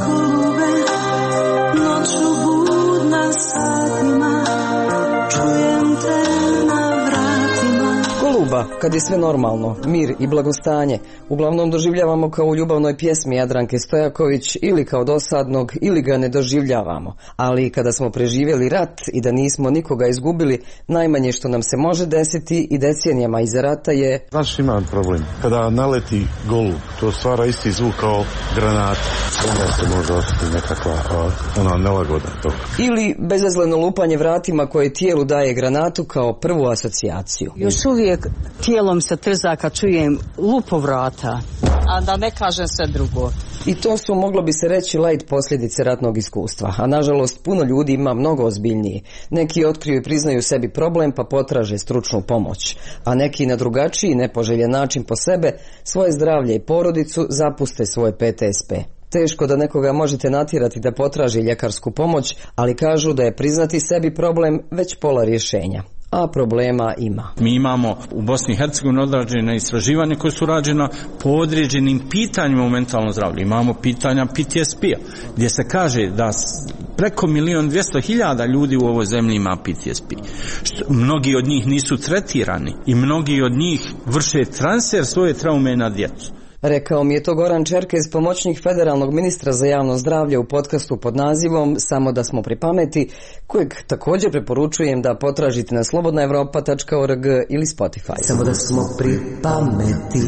Noću budna satima, čujem te na vratima. Goluba, kad je sve normalno, mir i blagostanje, uglavnom doživljavamo kao u ljubavnoj pjesmi Jadranke Stojaković ili kao dosadnog ili ga ne doživljavamo. Ali kada smo preživjeli rat i da nismo nikoga izgubili, najmanje što nam se može desiti i decenijama iza rata je... Znaš, imam problem. Kada naleti golub, to stvara isti zvuk kao granata. Onda se može osjetiti nekakva nelagoda toga. Ili bezazleno lupanje vratima koje tijelu daje granatu kao prvu asocijaciju. Još uvijek tijelom se trza kad čujem lupo vrata, a da ne kažem sve drugo. I to su, moglo bi se reći, light posljedice ratnog iskustva, a nažalost puno ljudi ima mnogo ozbiljniji. Neki otkriju i priznaju sebi problem pa potraže stručnu pomoć, a neki na drugačiji, nepoželjen način po sebe, svoje zdravlje i porodicu zapuste svoj PTSP. Teško da nekoga možete natjerati da potraži ljekarsku pomoć, ali kažu da je priznati sebi problem već pola rješenja. A problema ima. Mi imamo u Bosni i Hercegovini odrađene istraživanje koje su rađena po određenim pitanjima u mentalnom zdravlju. Imamo pitanja PTSP-a, gdje se kaže da preko 1.200.000 ljudi u ovoj zemlji ima PTSP. Mnogi od njih nisu tretirani i mnogi od njih vrše transfer svoje traume na djecu. Rekao mi je to Goran Čerkez, pomoćnik federalnog ministra za javno zdravlje u podcastu pod nazivom Samo da smo pri pameti, kojeg također preporučujem da potražite na slobodnaevropa.org ili Spotify. Samo da smo pri pameti.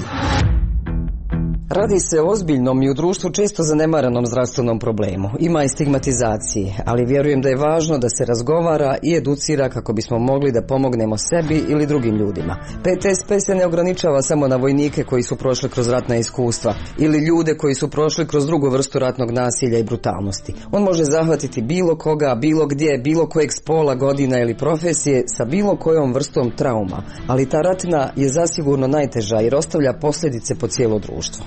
Radi se o ozbiljnom i u društvu često zanemaranom zdravstvenom problemu. Ima i stigmatizacije, ali vjerujem da je važno da se razgovara i educira kako bismo mogli da pomognemo sebi ili drugim ljudima. PTSP se ne ograničava samo na vojnike koji su prošli kroz ratna iskustva ili ljude koji su prošli kroz drugu vrstu ratnog nasilja i brutalnosti. On može zahvatiti bilo koga, bilo gdje, bilo kojeg spola, godina ili profesije sa bilo kojom vrstom trauma, ali ta ratna je zasigurno najteža jer ostavlja posljedice po cijelo društvo.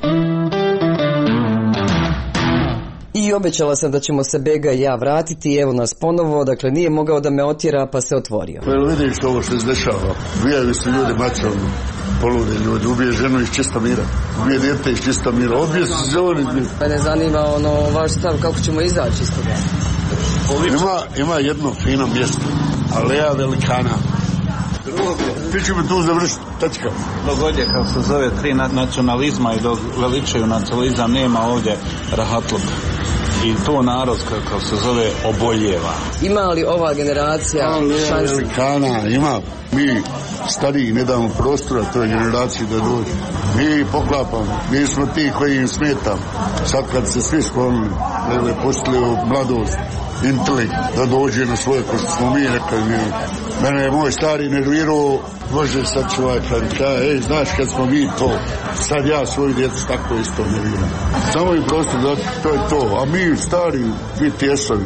I obećala sam da ćemo se Bega i ja vratiti i evo nas ponovo, dakle nije mogao da me otjera pa se otvorio. Pa jel vidiš ovo što se dešava? Ubijaju se ljudi mačom, polude ljudi, ubije ženu iz Čistomira, ubije djete iz Čistomira, odbije se zoni. Pa ne zanima vaš stav kako ćemo izaći iz toga. Ima jedno fino mjesto, Aleja Velikana. Ti ću me tu završiti, tačka. Dogodje, kao se zove, 3 nacionalizma i dok veličaju nacionalizam, nema ovdje rahatluka. I to narod, kao se zove, oboljeva. Ima li ova generacija šansu? Velikana, ima. Mi stariji ne damo prostora toj generaciji da dođe. Mi poklapamo, mi smo ti koji im smetamo. Sad kad se svi sklonili, postali u mladost, intelekt, da dođe na svoje, ko što smo mi rekli. Mene je moj stari nervirao, može sad čovjek kada, znaš kad smo mi to, sad ja svoju djecu tako isto nerviram. Samo im prostor da to je to, a mi stari BTS-ovi,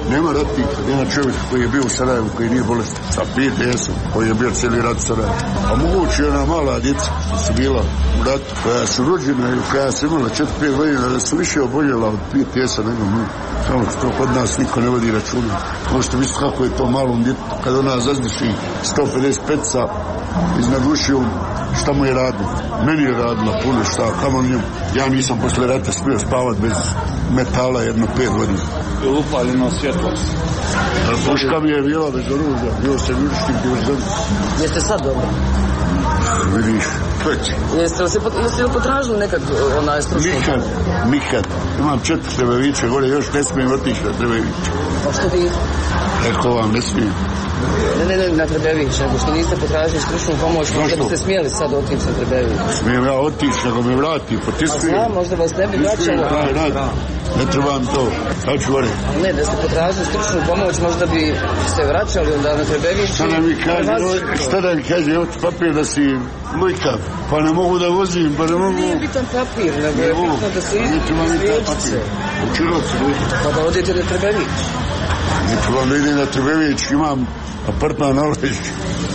Nema ratnika, nema čovjeka koji je bio u Sarajevu, koji nije bolestan, sa PTS-om, koji je bio cijeli rat u Sarajevu. A moguće ona mala djeca koja su bila u ratu, koja su rođena i koja su imala 4-5 godina, da su više oboljela od PTS-a nego mi. Samo što kod nas niko ne vodi računa. Možete misliti kako je to malom djetu, kad ona zazdiši 155-ca iznad ušiju, šta mu je radilo? Meni je radila puno šta, kamo njom. Ja nisam posle rata smio spavat bez metala jedno 5 godina. Je upaljeno svjetlost. Puška mi je bila bez oružja, bio sam juriškim divizom. Jeste sad dobro? Vidiš, to je. Jeste li potražili nekad onaj stručno? Nikad. Imam 4 Trebeviće, gore još ne smijem otići na Trebeviće. Pa što vi? Rekao vam, ne smijem. Ne, na Trebević, nego što niste potražili stručnu pomoć, možda biste smijeli sad otići na Trebević. Smijem ja otići, nego me vrati, potiskujem. A znam, možda vas ne bi vraćali. Ne trebam to, sad ću gore. Ne, da ste potražili stručnu pomoć, možda bi se vraćali onda na Trebević. Šta da mi kaže, evo ti papir da si lujkav, pa ne mogu da vozim, pa ne mogu... Nije bitan papir, nego je bitno da se izliječice. Učinilo se lujkav. Pa da odete na Trebević. Ne trebam da idem na Trebević, imam apartman na Oležju.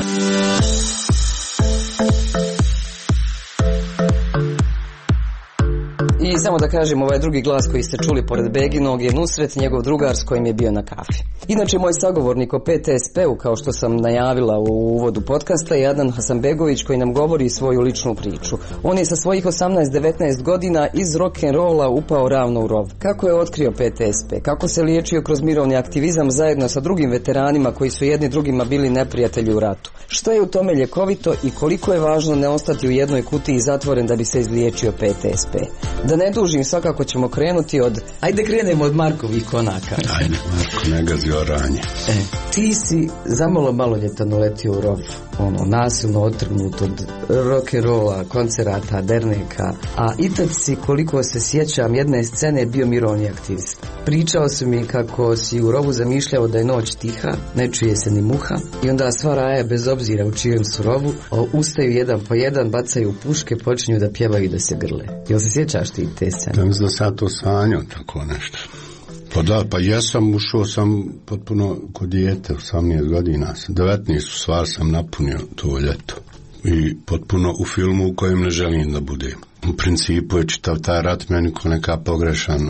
I samo da kažem, ovaj drugi glas koji ste čuli pored Beginog je Nusret, njegov drugar s kojim je bio na kafi. Inače, moj sagovornik o PTSP-u, kao što sam najavila u uvodu podcasta, je Adnan Hasanbegović, koji nam govori svoju ličnu priču. On je sa svojih 18-19 godina iz rock'n'rolla upao ravno u rov. Kako je otkrio PTSP? Kako se liječio kroz mirovni aktivizam zajedno sa drugim veteranima koji su jedni drugima bili neprijatelji u ratu? Što je u tome ljekovito i koliko je važno ne ostati u jednoj kutiji zatvoren da bi se izliječio PTSP? Da ne dužim, svakako ćemo krenuti Ajde krenemo od Markovih konaka. Ajde, Marko, ne gazi oranje. Ti si zamalo maloljetan uletio u rov, nasilno otrgnut od rock'n'rolla, koncerata, derneka, a i tad si, koliko se sjećam, jedne scene bio mirovni aktivist. Pričao si mi kako si u rovu zamišljao da je noć tiha, ne čuje se ni muha, i onda sva raja, bez obzira u čijem su rovu, ustaju jedan po jedan, bacaju puške, počinju da pjevaju i da se grle. Jel se sjećaš ti te scene? Da mislim da sad to sanjao, tako nešto. Pa da, pa jesam, ušao sam potpuno kod dijete, 18 godina, 19 u stvar sam napunio to ljeto. I potpuno u filmu u kojem ne želim da budem. U principu je čitav taj rat meni ko neka pogrešan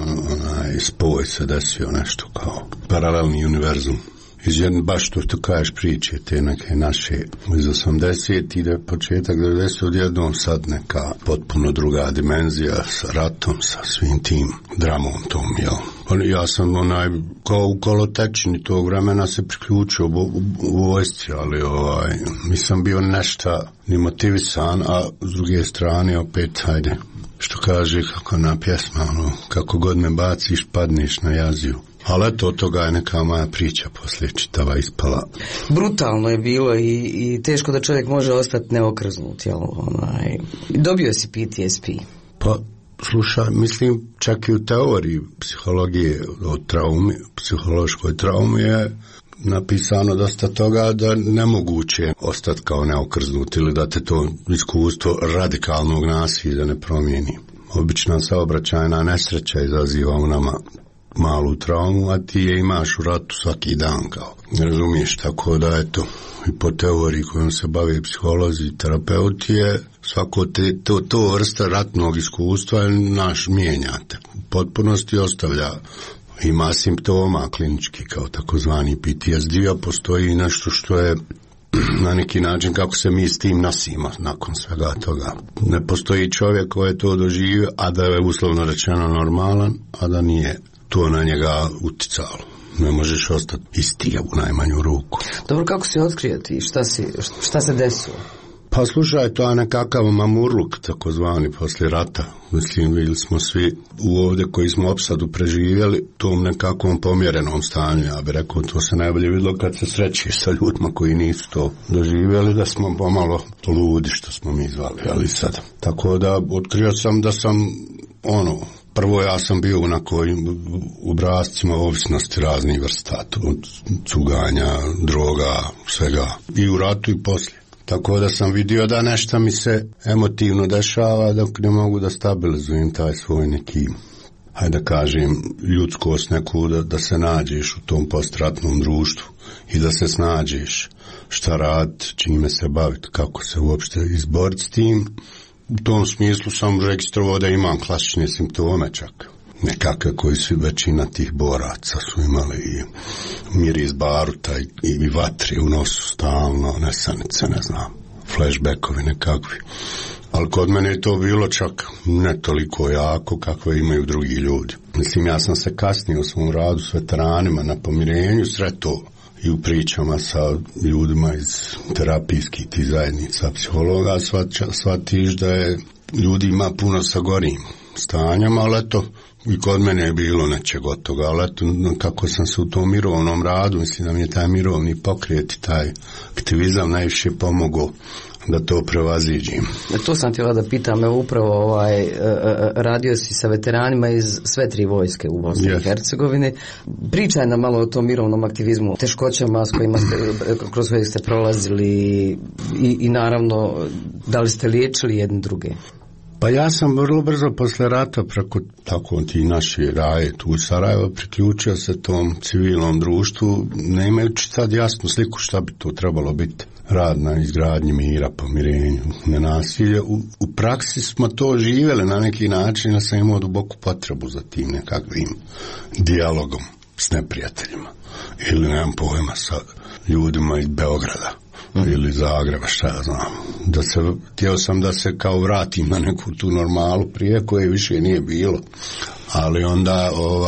spoj se desio, nešto kao paralelni univerzum. Iz jedne, baš što tu kažeš priče, te neke naše iz 80 ide početak 90 odjednom sad neka potpuno druga dimenzija sa ratom, sa svim tim dramom tom, jel? Ja sam kao u kolotečini tog vremena se priključio u vojsci, ali nisam bio nešto ni motivisan, a s druge strane opet, hajde, što kaže kako na pjesma, kako god me baciš, padneš na jaziju. Ali eto, od toga je neka moja priča poslije čitava ispala. Brutalno je bilo i teško da čovjek može ostati neokrznut, jel? Dobio si PTSP. Pa, slušaj, mislim, čak i u teoriji psihologije o traumi, psihološkoj traumi je napisano dosta toga da nemoguće ostati kao neokrznut ili da te to iskustvo radikalnog nasilja ne promijeni. Obična saobraćajna nesreća izaziva u nama malu traumu, a ti je imaš u ratu svaki dan, kao. Razumiješ, tako da eto, i po teoriji kojom se bave psiholozi i terapeuti je svako to vrsta ratnog iskustva naš mijenjate. U potpunosti ostavlja, ima simptoma klinički kao takozvani PTSD, a postoji nešto što je na neki način kako se mi s tim nosimo nakon svega toga. Ne postoji čovjek koji je to doživio, a da je uslovno rečeno normalan, a da nije to na njega uticalo. Ne možeš ostati isti u najmanju ruku. Dobro, kako si otkrio ti? Šta se desilo? Pa slušaj, to je nekakav mamurluk, takozvani, poslije rata. Mislim, bili smo svi ovdje koji smo opsadu preživjeli tom nekakvom pomjerenom stanju. Ja bih rekao, to se najbolje vidjelo kad se srećiš sa ljudima koji nisu to doživjeli, da smo pomalo ludi, što smo mi zvali, ali sad. Tako da otkrio sam da sam, prvo ja sam bio na kojim obrascima ovisnosti raznih vrsta, od cuganja, droga, svega, i u ratu i poslije. Tako da sam vidio da nešto mi se emotivno dešava dok ne mogu da stabilizujem taj svoj neki hajde da kažem, ljudskost neku da se nađeš u tom postratnom društvu i da se snađeš šta raditi, čime se baviti, kako se uopšte izboriti s tim. U tom smislu sam registrovao da imam klasične simptome čak. Nekakve koji su većina tih boraca su imali i miris baruta i vatri u nosu stalno, nesanice, ne znam, flashbackovi nekakvi. Ali kod mene je to bilo čak ne toliko jako kakve imaju drugi ljudi. Mislim, ja sam se kasnije u svom radu s veteranima na pomirenju sretao i u pričama sa ljudima iz terapijskih tih zajednica psihologa, shvatiš da je ljudi ima puno sa gorim stanjama, ali eto, i kod mene je bilo nečeg od toga, ali eto, kako sam se u tom mirovnom radu, mislim da mi je taj mirovni pokret i taj aktivizam najviše pomogao da to prevaziđim. To sam htjela da pitam, evo upravo radio si sa veteranima iz sve 3 vojske u Bosni i Hercegovini. Pričaj nam malo o tom mirovnom aktivizmu, teškoćama s kojima kroz koje ste prolazili i naravno da li ste liječili jedni druge? Pa ja sam vrlo brzo posle rata preko tako ti naši raje tu u Sarajevo priključio se tom civilnom društvu, ne imajući sad jasnu sliku šta bi to trebalo biti. Rad na izgradnji mira, pomirenju, nenasilje. U praksi smo to živjeli na neki način, da sam imao duboku potrebu za tim nekakvim dijalogom s neprijateljima. Ili nemam pojma sa ljudima iz Beograda ili Zagreba, šta ja znam. Htio sam da se kao vratim na neku tu normalu prije koje više nije bilo. Ali onda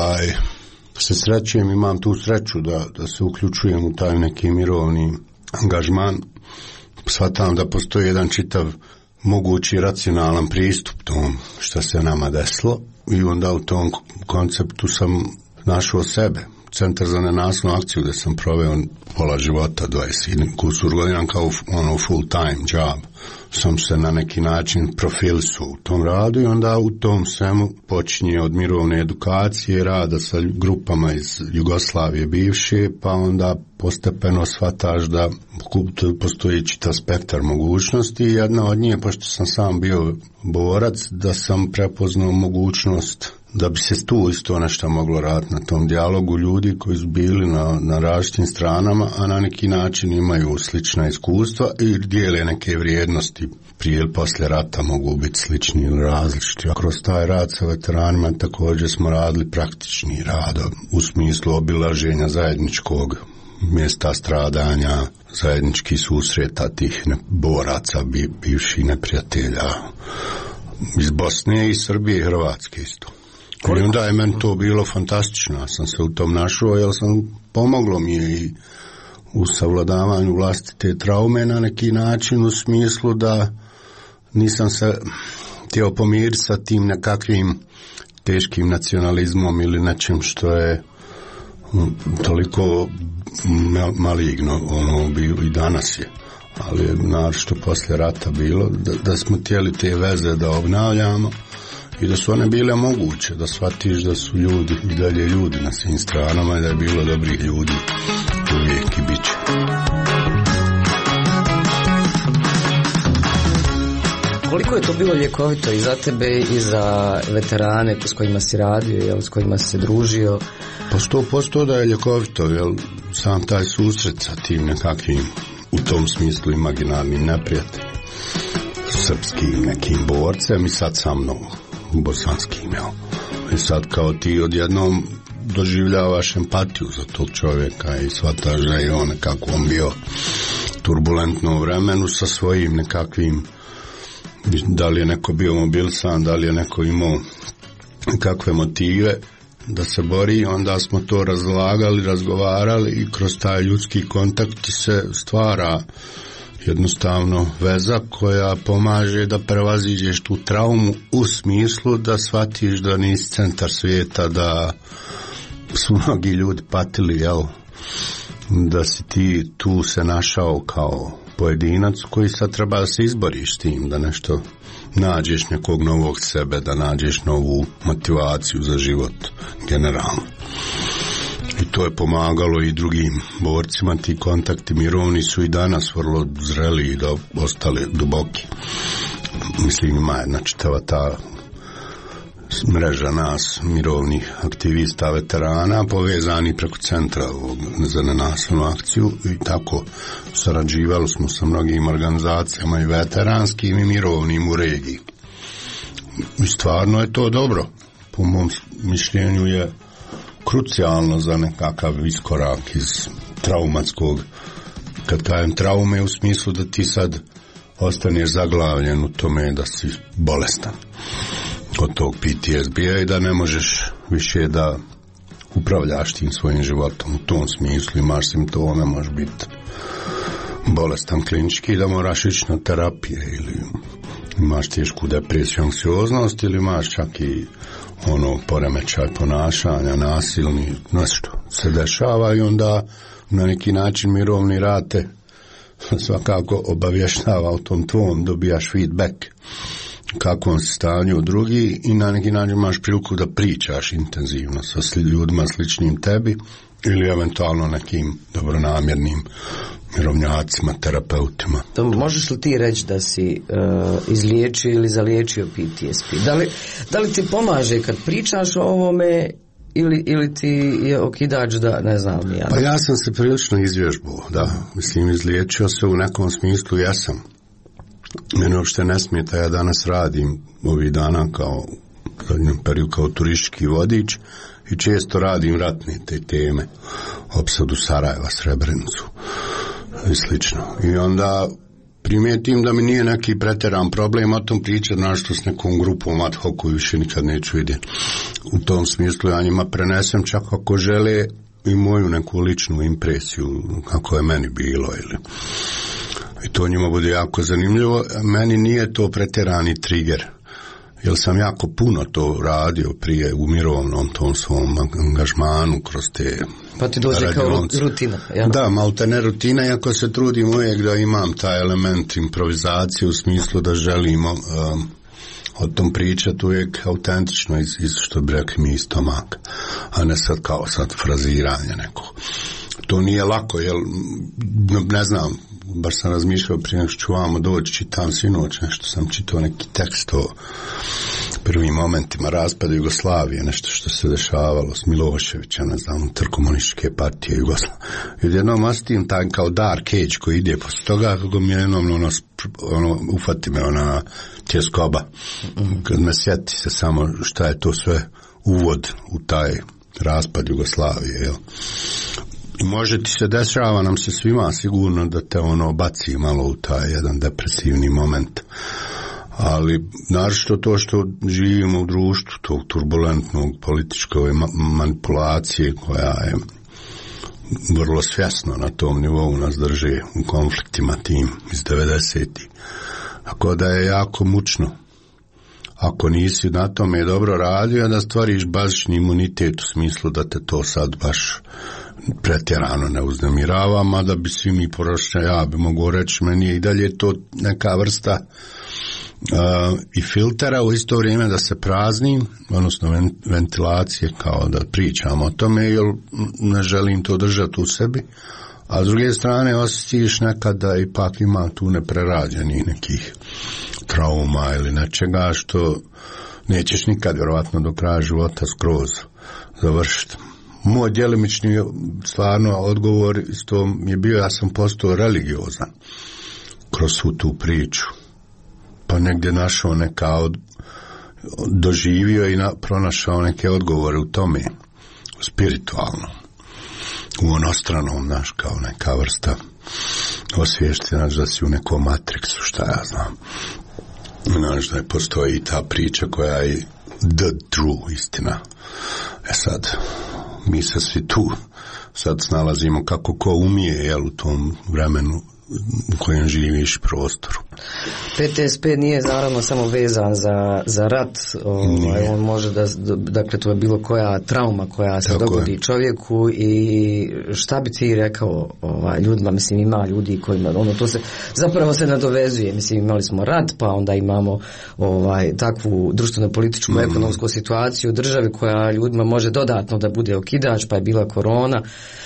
se srećem, imam tu sreću da se uključujem u taj neki mirovni angažman. Shvatam da postoji jedan čitav mogući racionalan pristup tom što se nama desilo i onda u tom konceptu sam našao sebe. Centar za nenasilnu akciju gdje sam proveo pola života, 20 kusur godina kao full time job. Sam se na neki način profilisao u tom radu i onda u tom svemu počinje od mirovne edukacije, rada sa grupama iz Jugoslavije bivše, pa onda postepeno shvataš da postoji čitav spektar mogućnosti. Jedna od njih, pošto sam sam bio borac, da sam prepoznao mogućnost da bi se tu isto nešto moglo raditi na tom dijalogu ljudi koji su bili na različitim stranama, a na neki način imaju slična iskustva i dijele neke vrijednosti. Prije ili poslije rata mogu biti slični ili različiti. A kroz taj rad sa veteranima također smo radili praktični rad u smislu obilaženja zajedničkog mjesta stradanja, zajedničkih susreta tih boraca, bivših neprijatelja iz Bosne i Srbije i Hrvatske isto. I onda je meni to bilo fantastično, ja sam se u tom našao, jer pomoglo mi je i u savladavanju vlastite traume na neki način, u smislu da nisam se htio pomiriti sa tim nekakvim teškim nacionalizmom ili nečim što je toliko maligno, i danas je, ali naročito poslije rata bilo, da smo htjeli te veze da obnavljamo i da su one bile moguće, da shvatiš da su ljudi i dalje ljudi na svim stranama i da je bilo dobrih ljudi uvijek i bit će. Koliko je to bilo ljekovito i za tebe i za veterane s kojima si radio, s kojima si se družio? Pa 100% da je ljekovito, jer sam taj susret sa tim nekakvim, u tom smislu imaginarnim neprijateljima, srpskim nekim borcem i sad sa mnom bosanskim, jel? I sad kao ti odjednom doživljavaš empatiju za tog čovjeka i shvataš da je on nekako on bio turbulentno vremenu sa svojim nekakvim, da li je neko bio mobilisan, da li je neko imao kakve motive da se bori, onda smo to razlagali, razgovarali i kroz taj ljudski kontakt se stvara jednostavno veza koja pomaže da prevaziđeš tu traumu u smislu da shvatiš da nisi centar svijeta, da su mnogi ljudi patili, jel? Da si ti tu se našao kao pojedinac koji sad treba da se izboriš s tim, da nešto nađeš nekog novog sebe, da nađeš novu motivaciju za život generalno. I to je pomagalo i drugim borcima, ti kontakti mirovni su i danas vrlo zreli i ostali duboki. Mislim, ima jedna čitava ta mreža nas, mirovnih aktivista, veterana, povezani preko centra za nenasilnu akciju i tako sarađivali smo sa mnogim organizacijama i veteranskim i mirovnim u regiji. I stvarno je to dobro. Po mom mišljenju je krucijalno za nekakav iskorak iz traumatskog, kad kažem traume u smislu da ti sad ostaneš zaglavljen u tome da si bolestan od tog PTSD-a i da ne možeš više da upravljaš tim svojim životom. U tom smislu imaš simptome, možeš biti bolestan klinički, da moraš ići na terapije ili imaš tešku depresiju, anksioznost ili imaš čak i poremećaj ponašanja, nasilni, nešto se dešava i onda na neki način mirovni rad te svakako obavještava o tom tvom, dobijaš feedback kakvom si stanju drugi i na neki način imaš priliku da pričaš intenzivno sa ljudima sličnim tebi ili eventualno nekim dobronamjernim mirovnjacima, terapeutima. To možeš li ti reći da si izliječio ili zaliječio PTSP? Da li ti pomaže kad pričaš o ovome ili ti je okidač da ne znam ja? Pa ja sam se prilično izvježbao, da. Mislim, izliječio se u nekom smislu, jesam. Mene uopšte ne smeta, ja danas radim ovih dana kao zadnjem periodu kao turistički vodič i često radim ratne te teme, opsadu Sarajeva, Srebrenicu i slično. I onda primijetim da mi nije neki pretjeran problem o tom pričati našto s nekom grupom ad hoc koju više nikad neću vidjeti. U tom smislu ja njima prenesem čak ako žele i moju neku ličnu impresiju kako je meni bilo ili i to njima bude jako zanimljivo. Meni nije to pretjerani trigger, jer sam jako puno to radio prije u mirovnom tom svom angažmanu kroz te pa ti dođe kao rutina. Ja? Da, malte ne rutina, iako se trudim uvijek da imam taj element improvizacije u smislu da želimo o tom pričati uvijek autentično iz što bi rekli mi iz stomaka, a ne sad kao sad fraziranje nekog. To nije lako, jer ne znam, baš sam razmišljao prije nego što ću vamo doći, čitam sinoć, nešto sam čitao neki tekst o prvim momentima raspada Jugoslavije, nešto što se dešavalo s Miloševića, ne znam, unutar komunističke partije Jugoslavije. I jednom osjetim taj kao dark age koji ide posle toga, kako mi jednom ufati me ona tjeskoba. Kad me sjeti se samo šta je to sve uvod u taj raspad Jugoslavije, jel? I može ti se dešava nam se svima sigurno da te baci malo u taj jedan depresivni moment, ali naročito to što živimo u društvu tog turbulentnog političkoj manipulacije koja je vrlo svjesno na tom nivou nas drže u konfliktima tim iz 90-ih, tako da je jako mučno ako nisi na tome dobro radio da stvariš bazični imunitet u smislu da te to sad baš pretjerano ne uznemirava, mada bi svi mi prošli, ja bi mogu reći, meni je i dalje to neka vrsta i filtera u isto vrijeme da se prazni, odnosno ventilacije, kao da pričam o tome, jer ne želim to držati u sebi, a s druge strane osjetiš nekada ipak ima tu neprerađenih nekih trauma ili nečega što nećeš nikad vjerovatno do kraja života skroz završiti. Moj djelimični stvarno odgovor isto je bio, ja sam postao religiozan kroz svu tu priču, pa negdje našao doživio i pronašao neke odgovore u tome, spiritualno, u onostranom, znaš, kao neka vrsta osviještina da si u nekom matriksu, šta ja znam. Znaš da postoji i ta priča koja je the true istina. Sad, mi se svi tu sad snalazimo kako ko umije, jel, u tom vremenu u kojem živiš prostoru. PTSP nije naravno samo vezan za rat, on može dakle to je bilo koja trauma koja se dogodi čovjeku. I šta bi ti rekao ljudima, mislim ima ljudi kojima to se zapravo se nadovezuje, mislim imali smo rat, pa onda imamo takvu društveno političku ekonomsku situaciju u državi koja ljudima može dodatno da bude okidač, pa je bila korona.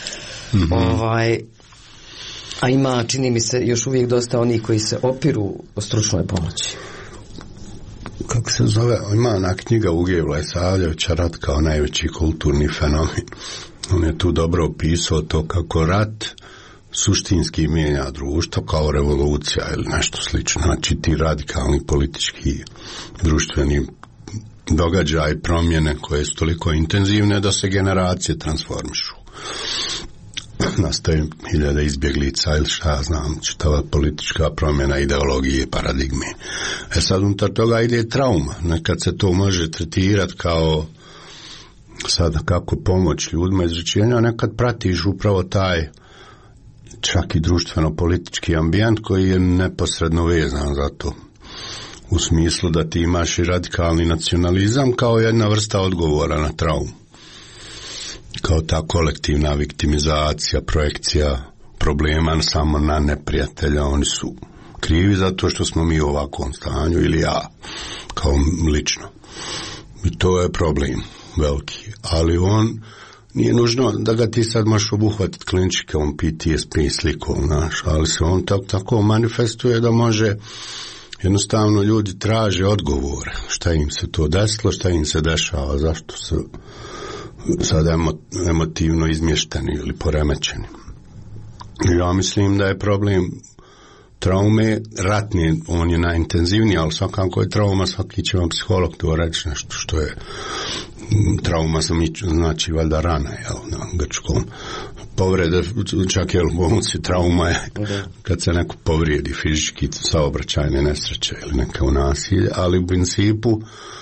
A ima, čini mi se, još uvijek dosta onih koji se opiru o stručnoj pomoći. kako se zove, ima ona knjiga Uge Vlajsavljevića Rat kao najveći kulturni fenomen. On je tu dobro opisao to kako rat suštinski mijenja društvo kao revolucija ili nešto slično. Znači ti radikalni politički društveni događaj, promjene koje su toliko intenzivne da se generacije transformišu. Nastaje hiljada izbjeglica ili šta ja znam, čitava politička promjena ideologije, paradigme. Sad unutar toga ide trauma. Nekad se to može tretirati kao sada kako pomoć ljudima izrečenja, nekad pratiš upravo taj čak i društveno-politički ambijent koji je neposredno vezan za to. U smislu da ti imaš i radikalni nacionalizam kao jedna vrsta odgovora na traumu. Kao ta kolektivna viktimizacija, projekcija problema samo na neprijatelja. Oni su krivi zato što smo mi u ovakvom stanju ili ja kao lično. I to je problem veliki. Ali on nije nužno da ga ti sad možeš obuhvatiti klinčikom, PTSP slikom, znaš, ali se on tako manifestuje da može, jednostavno ljudi traže odgovore. Šta im se to desilo, šta im se dešava, zašto se sad emotivno izmješteni ili poremećeni. Ja mislim da je problem traume ratni, on je najintenzivniji, ali svakako je trauma, svaki će vam psiholog to reći nešto što je trauma, znači valjda rana, jel, na grčkom. Povrede, čak je u bolnici trauma je kad se neko povrijedi fizički, saobraćajne nesreće ili neka u nasilje, ali u principu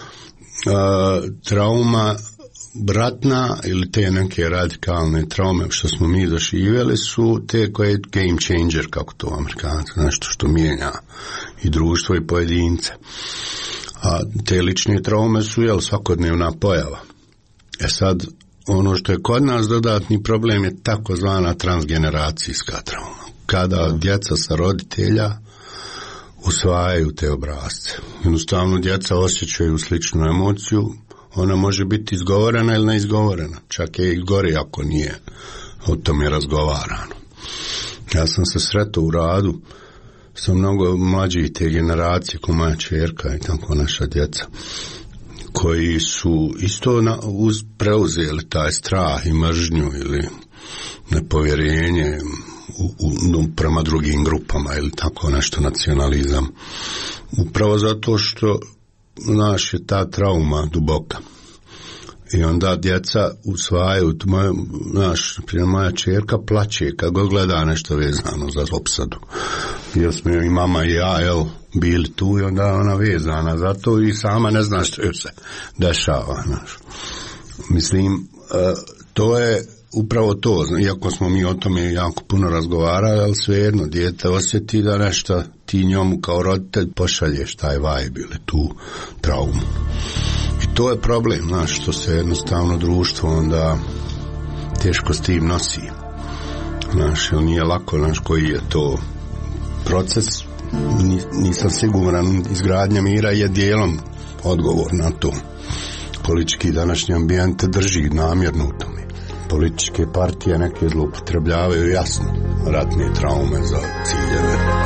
trauma ratna ili te neke radikalne traume što smo mi doživjeli su te koje je game changer, kako to Amerikanci, nešto što mijenja i društvo i pojedince. A te lične traume su svakodnevna pojava. Sad, ono što je kod nas dodatni problem je takozvana transgeneracijska trauma. Kada djeca sa roditelja usvajaju te obrasce. Jednostavno djeca osjećaju sličnu emociju, ona može biti izgovorena ili neizgovorena. Čak je i gori ako nije o tome razgovarano. Ja sam se sretao u radu sa mnogo mlađih te generacije, ko moja čerka i tako naša djeca, koji su isto preuzeli taj strah i mržnju ili nepovjerenje prema drugim grupama ili tako nešto, nacionalizam. Upravo zato što naš je ta trauma duboka. I onda djeca usvajaju, moja čerka plaće kad god gleda nešto vezano za opsadu. Jer smo i mama i ja, bili tu i onda ona vezana za to i sama ne zna što joj se dešava. Mislim, to je upravo to, iako smo mi o tome jako puno razgovarali, ali svejedno, dijete osjeti da nešto ti njemu kao roditelj pošalješ taj vibe ili tu traumu. I to je problem, što se jednostavno društvo onda teško s tim nosi. Jer nije lako, koji je to proces, nisam siguran, izgradnja mira je dijelom odgovor na to. Politički današnji ambijent drži namjerno u tome. Političke partije neke zloupotrebljavaju jasno ratne traume za ciljeve.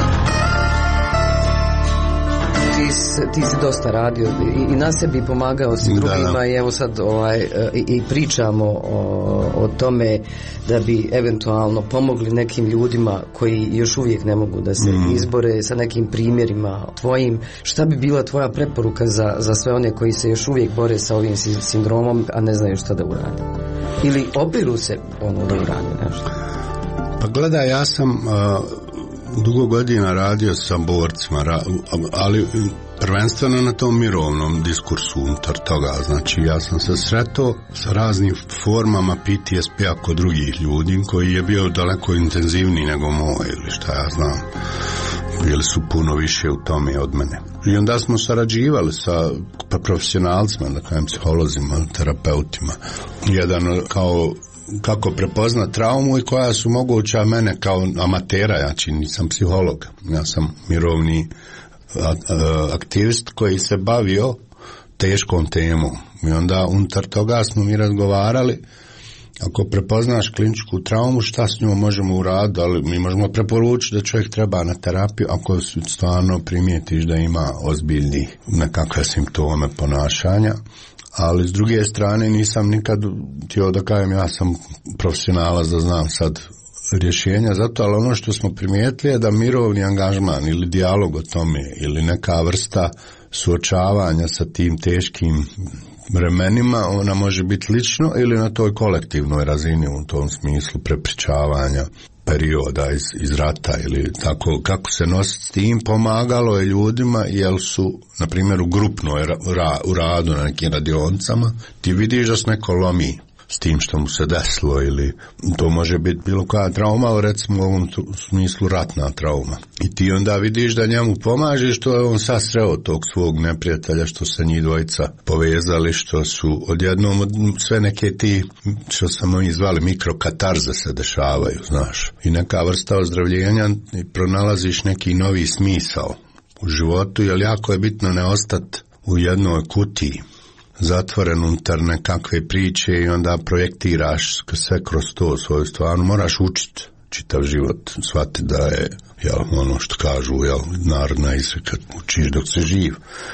Ti si dosta radio i na sebi pomagao si drugima i evo sad i pričamo o tome da bi eventualno pomogli nekim ljudima koji još uvijek ne mogu da se izbore sa nekim primjerima tvojim. Šta bi bila tvoja preporuka za sve one koji se još uvijek bore sa ovim sindromom, a ne znaju šta da urade? Ili opiru se da urade nešto? Pa gledaj, ja sam dugo godina radio sa borcima, ali prvenstveno na tom mirovnom diskursu unutar toga. Znači, ja sam se sretao sa raznim formama PTSP-a kod drugih ljudi koji je bio daleko intenzivniji nego moj ili šta ja znam. Bili su puno više u tome od mene. I onda smo sarađivali sa profesionalcima, da kažem psiholozima, terapeutima. Jedan kao kako prepoznat traumu i koja su moguća mene kao amatera, ja nisam psiholog, ja sam mirovni aktivist koji se bavio teškom temom i onda unutar toga smo mi razgovarali ako prepoznaš kliničku traumu, šta s njom možemo uraditi, ali mi možemo preporučiti da čovjek treba na terapiju ako stvarno primijetiš da ima ozbiljni nekakve simptome ponašanja. Ali s druge strane nisam nikad htio da kažem ja sam profesionalac da znam sad rješenja za to, ali ono što smo primijetili je da mirovni angažman ili dijalog o tome ili neka vrsta suočavanja sa tim teškim vremenima, ona može biti lično ili na toj kolektivnoj razini u tom smislu prepričavanja perioda iz rata ili tako, kako se nositi s tim, pomagalo je ljudima jer su, na primjer, u grupnoj u radu na nekim radionicama, ti vidiš da se neko lomi s tim što mu se desilo ili to može biti bilo koja trauma, ali recimo u ovom smislu ratna trauma. I ti onda vidiš da njemu pomaže što je on sad sreo tog svog neprijatelja, što se njih dvojica povezali, što su odjednom sve neke ti, što smo mi zvali mikrokatarze se dešavaju, znaš. I neka vrsta ozdravljenja i pronalaziš neki novi smisao u životu, jer jako je bitno ne ostati u jednoj kutiji zatvoren unutar nekakve priče i onda projektiraš sve kroz to svoju stvarno. Moraš učiti čitav život, shvatiti da je ono što kažu narodna izreka, učiš dok se živ.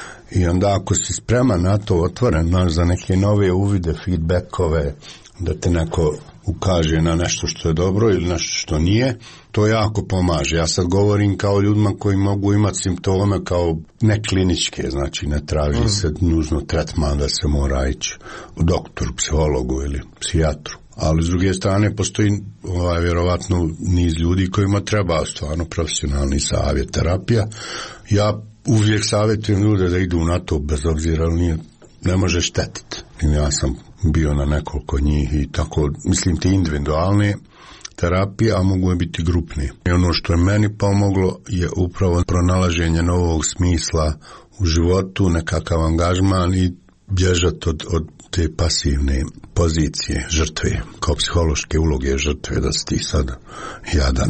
I onda ako si spreman na to, otvoren za neke nove uvide, feedbackove, da te neko ukaže na nešto što je dobro ili nešto što nije, to jako pomaže. Ja sad govorim kao ljudima koji mogu imati simptome kao nekliničke, znači ne traži se nužno tretman da se mora ići u doktoru, psihologu ili psijatru. Ali s druge strane postoji vjerovatno niz ljudi kojima treba stvarno profesionalni savjet, terapija. Ja uvijek savjetujem ljude da idu na to bez obzira, ali ne može štetiti. Ja sam bio na nekoliko njih i tako, mislim ti individualne terapije, a mogu je biti grupne. I ono što je meni pomoglo je upravo pronalaženje novog smisla u životu, nekakav angažman i bježati od te pasivne pozicije žrtve, kao psihološke uloge žrtve, da si ti sad jadan,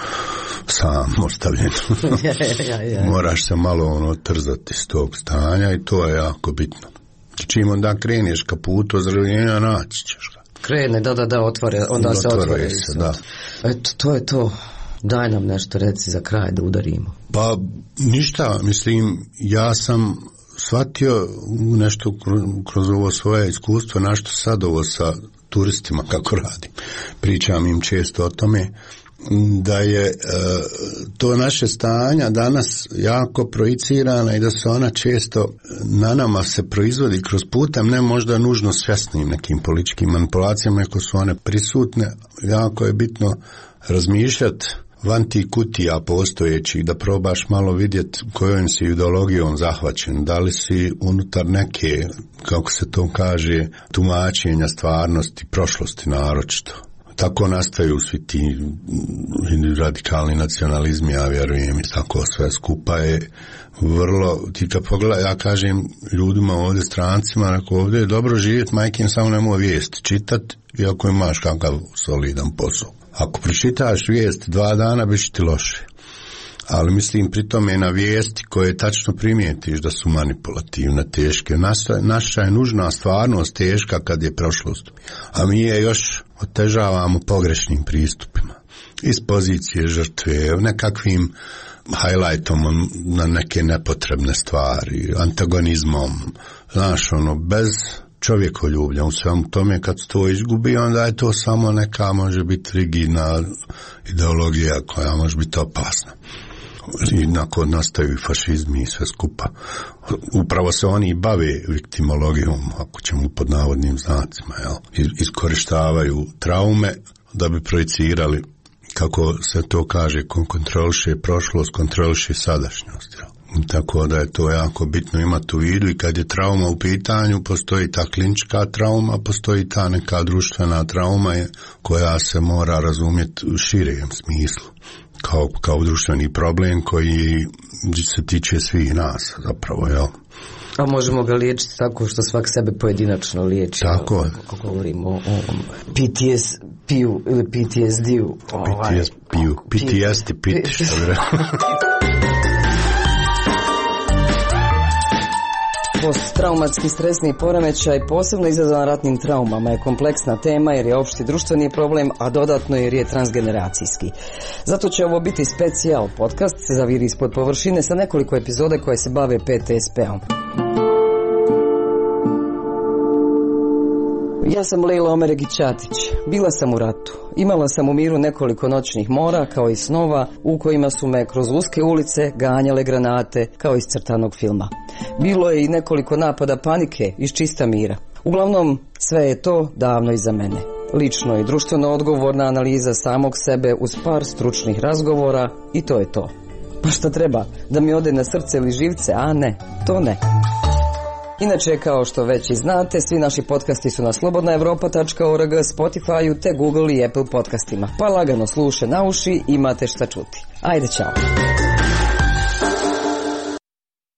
sam ostavljen. Moraš se malo trzati iz tog stanja i to je jako bitno. Čim onda kreneš ka putu ozdravljenja, naći ćeš ga. Krene, da, otvore, onda se otvore. Da. Eto, to je to. Daj nam nešto, reci za kraj da udarimo. Pa, ništa, mislim, ja sam shvatio nešto kroz ovo svoje iskustvo, našto sad ovo sa turistima kako radim. Pričam im često o tome, da je to naše stanja danas jako projicirana i da se ona često na nama se proizvodi kroz putem, ne možda nužno svjesnim nekim političkim manipulacijama, ako su one prisutne. Jako je bitno razmišljati van tih kutija postojećih, da probaš malo vidjeti kojom si ideologijom zahvaćen, da li si unutar neke, kako se to kaže, tumačenja stvarnosti, prošlosti naročito. Tako nastaju svi ti radikalni nacionalizmi, ja vjerujem, i tako sve skupa je vrlo, ti kad pogledaj, ja kažem ljudima ovdje, strancima, ako ovdje je dobro živjeti, majkin, samo nemoj vijesti čitati, iako imaš kakav solidan posao. Ako pročitaš vijest 2 dana, biš ti loše. Ali mislim pri tome na vijesti koje tačno primijetiš da su manipulativne, teške. Naša je nužna stvarnost teška kad je prošlost. A mi je još otežavamo pogrešnim pristupima. Iz pozicije žrtve, nekakvim highlightom na neke nepotrebne stvari, antagonizmom. Znaš, bez čovjekoljublja u svemu tome, kad se to izgubi, onda je to samo neka, može biti rigidna ideologija koja može biti opasna. I nakon nastaju fašizmi i sve skupa. Upravo se oni bave viktimologijom, ako ćemo pod navodnim znacima, iskorištavaju traume da bi projicirali, kako se to kaže, kontroliše prošlost, kontroliše sadašnjost. Tako da je to jako bitno imati u vidu i kad je trauma u pitanju, postoji ta klinička trauma, postoji ta neka društvena trauma koja se mora razumjeti u širem smislu. Kao društveni problem koji se tiče svih nas zapravo, jel? A možemo ga liječiti tako što svak sebe pojedinačno liječi. Tako je. Ako govorimo o PTSP-u ili PTSD-u. PTSD, što bi rekao. Posttraumatski stresni poremećaj, posebno izazvan ratnim traumama, je kompleksna tema jer je opšti društveni problem, a dodatno jer je transgeneracijski. Zato će ovo biti specijal podcast Zaviri ispod površine sa nekoliko epizode koje se bave PTSP-om. Ja sam Lejla Omeregić-Ćatić. Bila sam u ratu. Imala sam u miru nekoliko noćnih mora, kao i snova, u kojima su me kroz uske ulice ganjale granate, kao iz crtanog filma. Bilo je i nekoliko napada panike iz čista mira. Uglavnom, sve je to davno iza mene. Lično i društveno odgovorna analiza samog sebe uz par stručnih razgovora i to je to. Pa šta treba? Da mi ode na srce ili živce? A ne, to ne. Inače, kao što već i znate, svi naši podcasti su na slobodnaevropa.org, Spotify-u te Google i Apple podcastima. Pa lagano sluše na uši, imate šta čuti. Ajde, čao!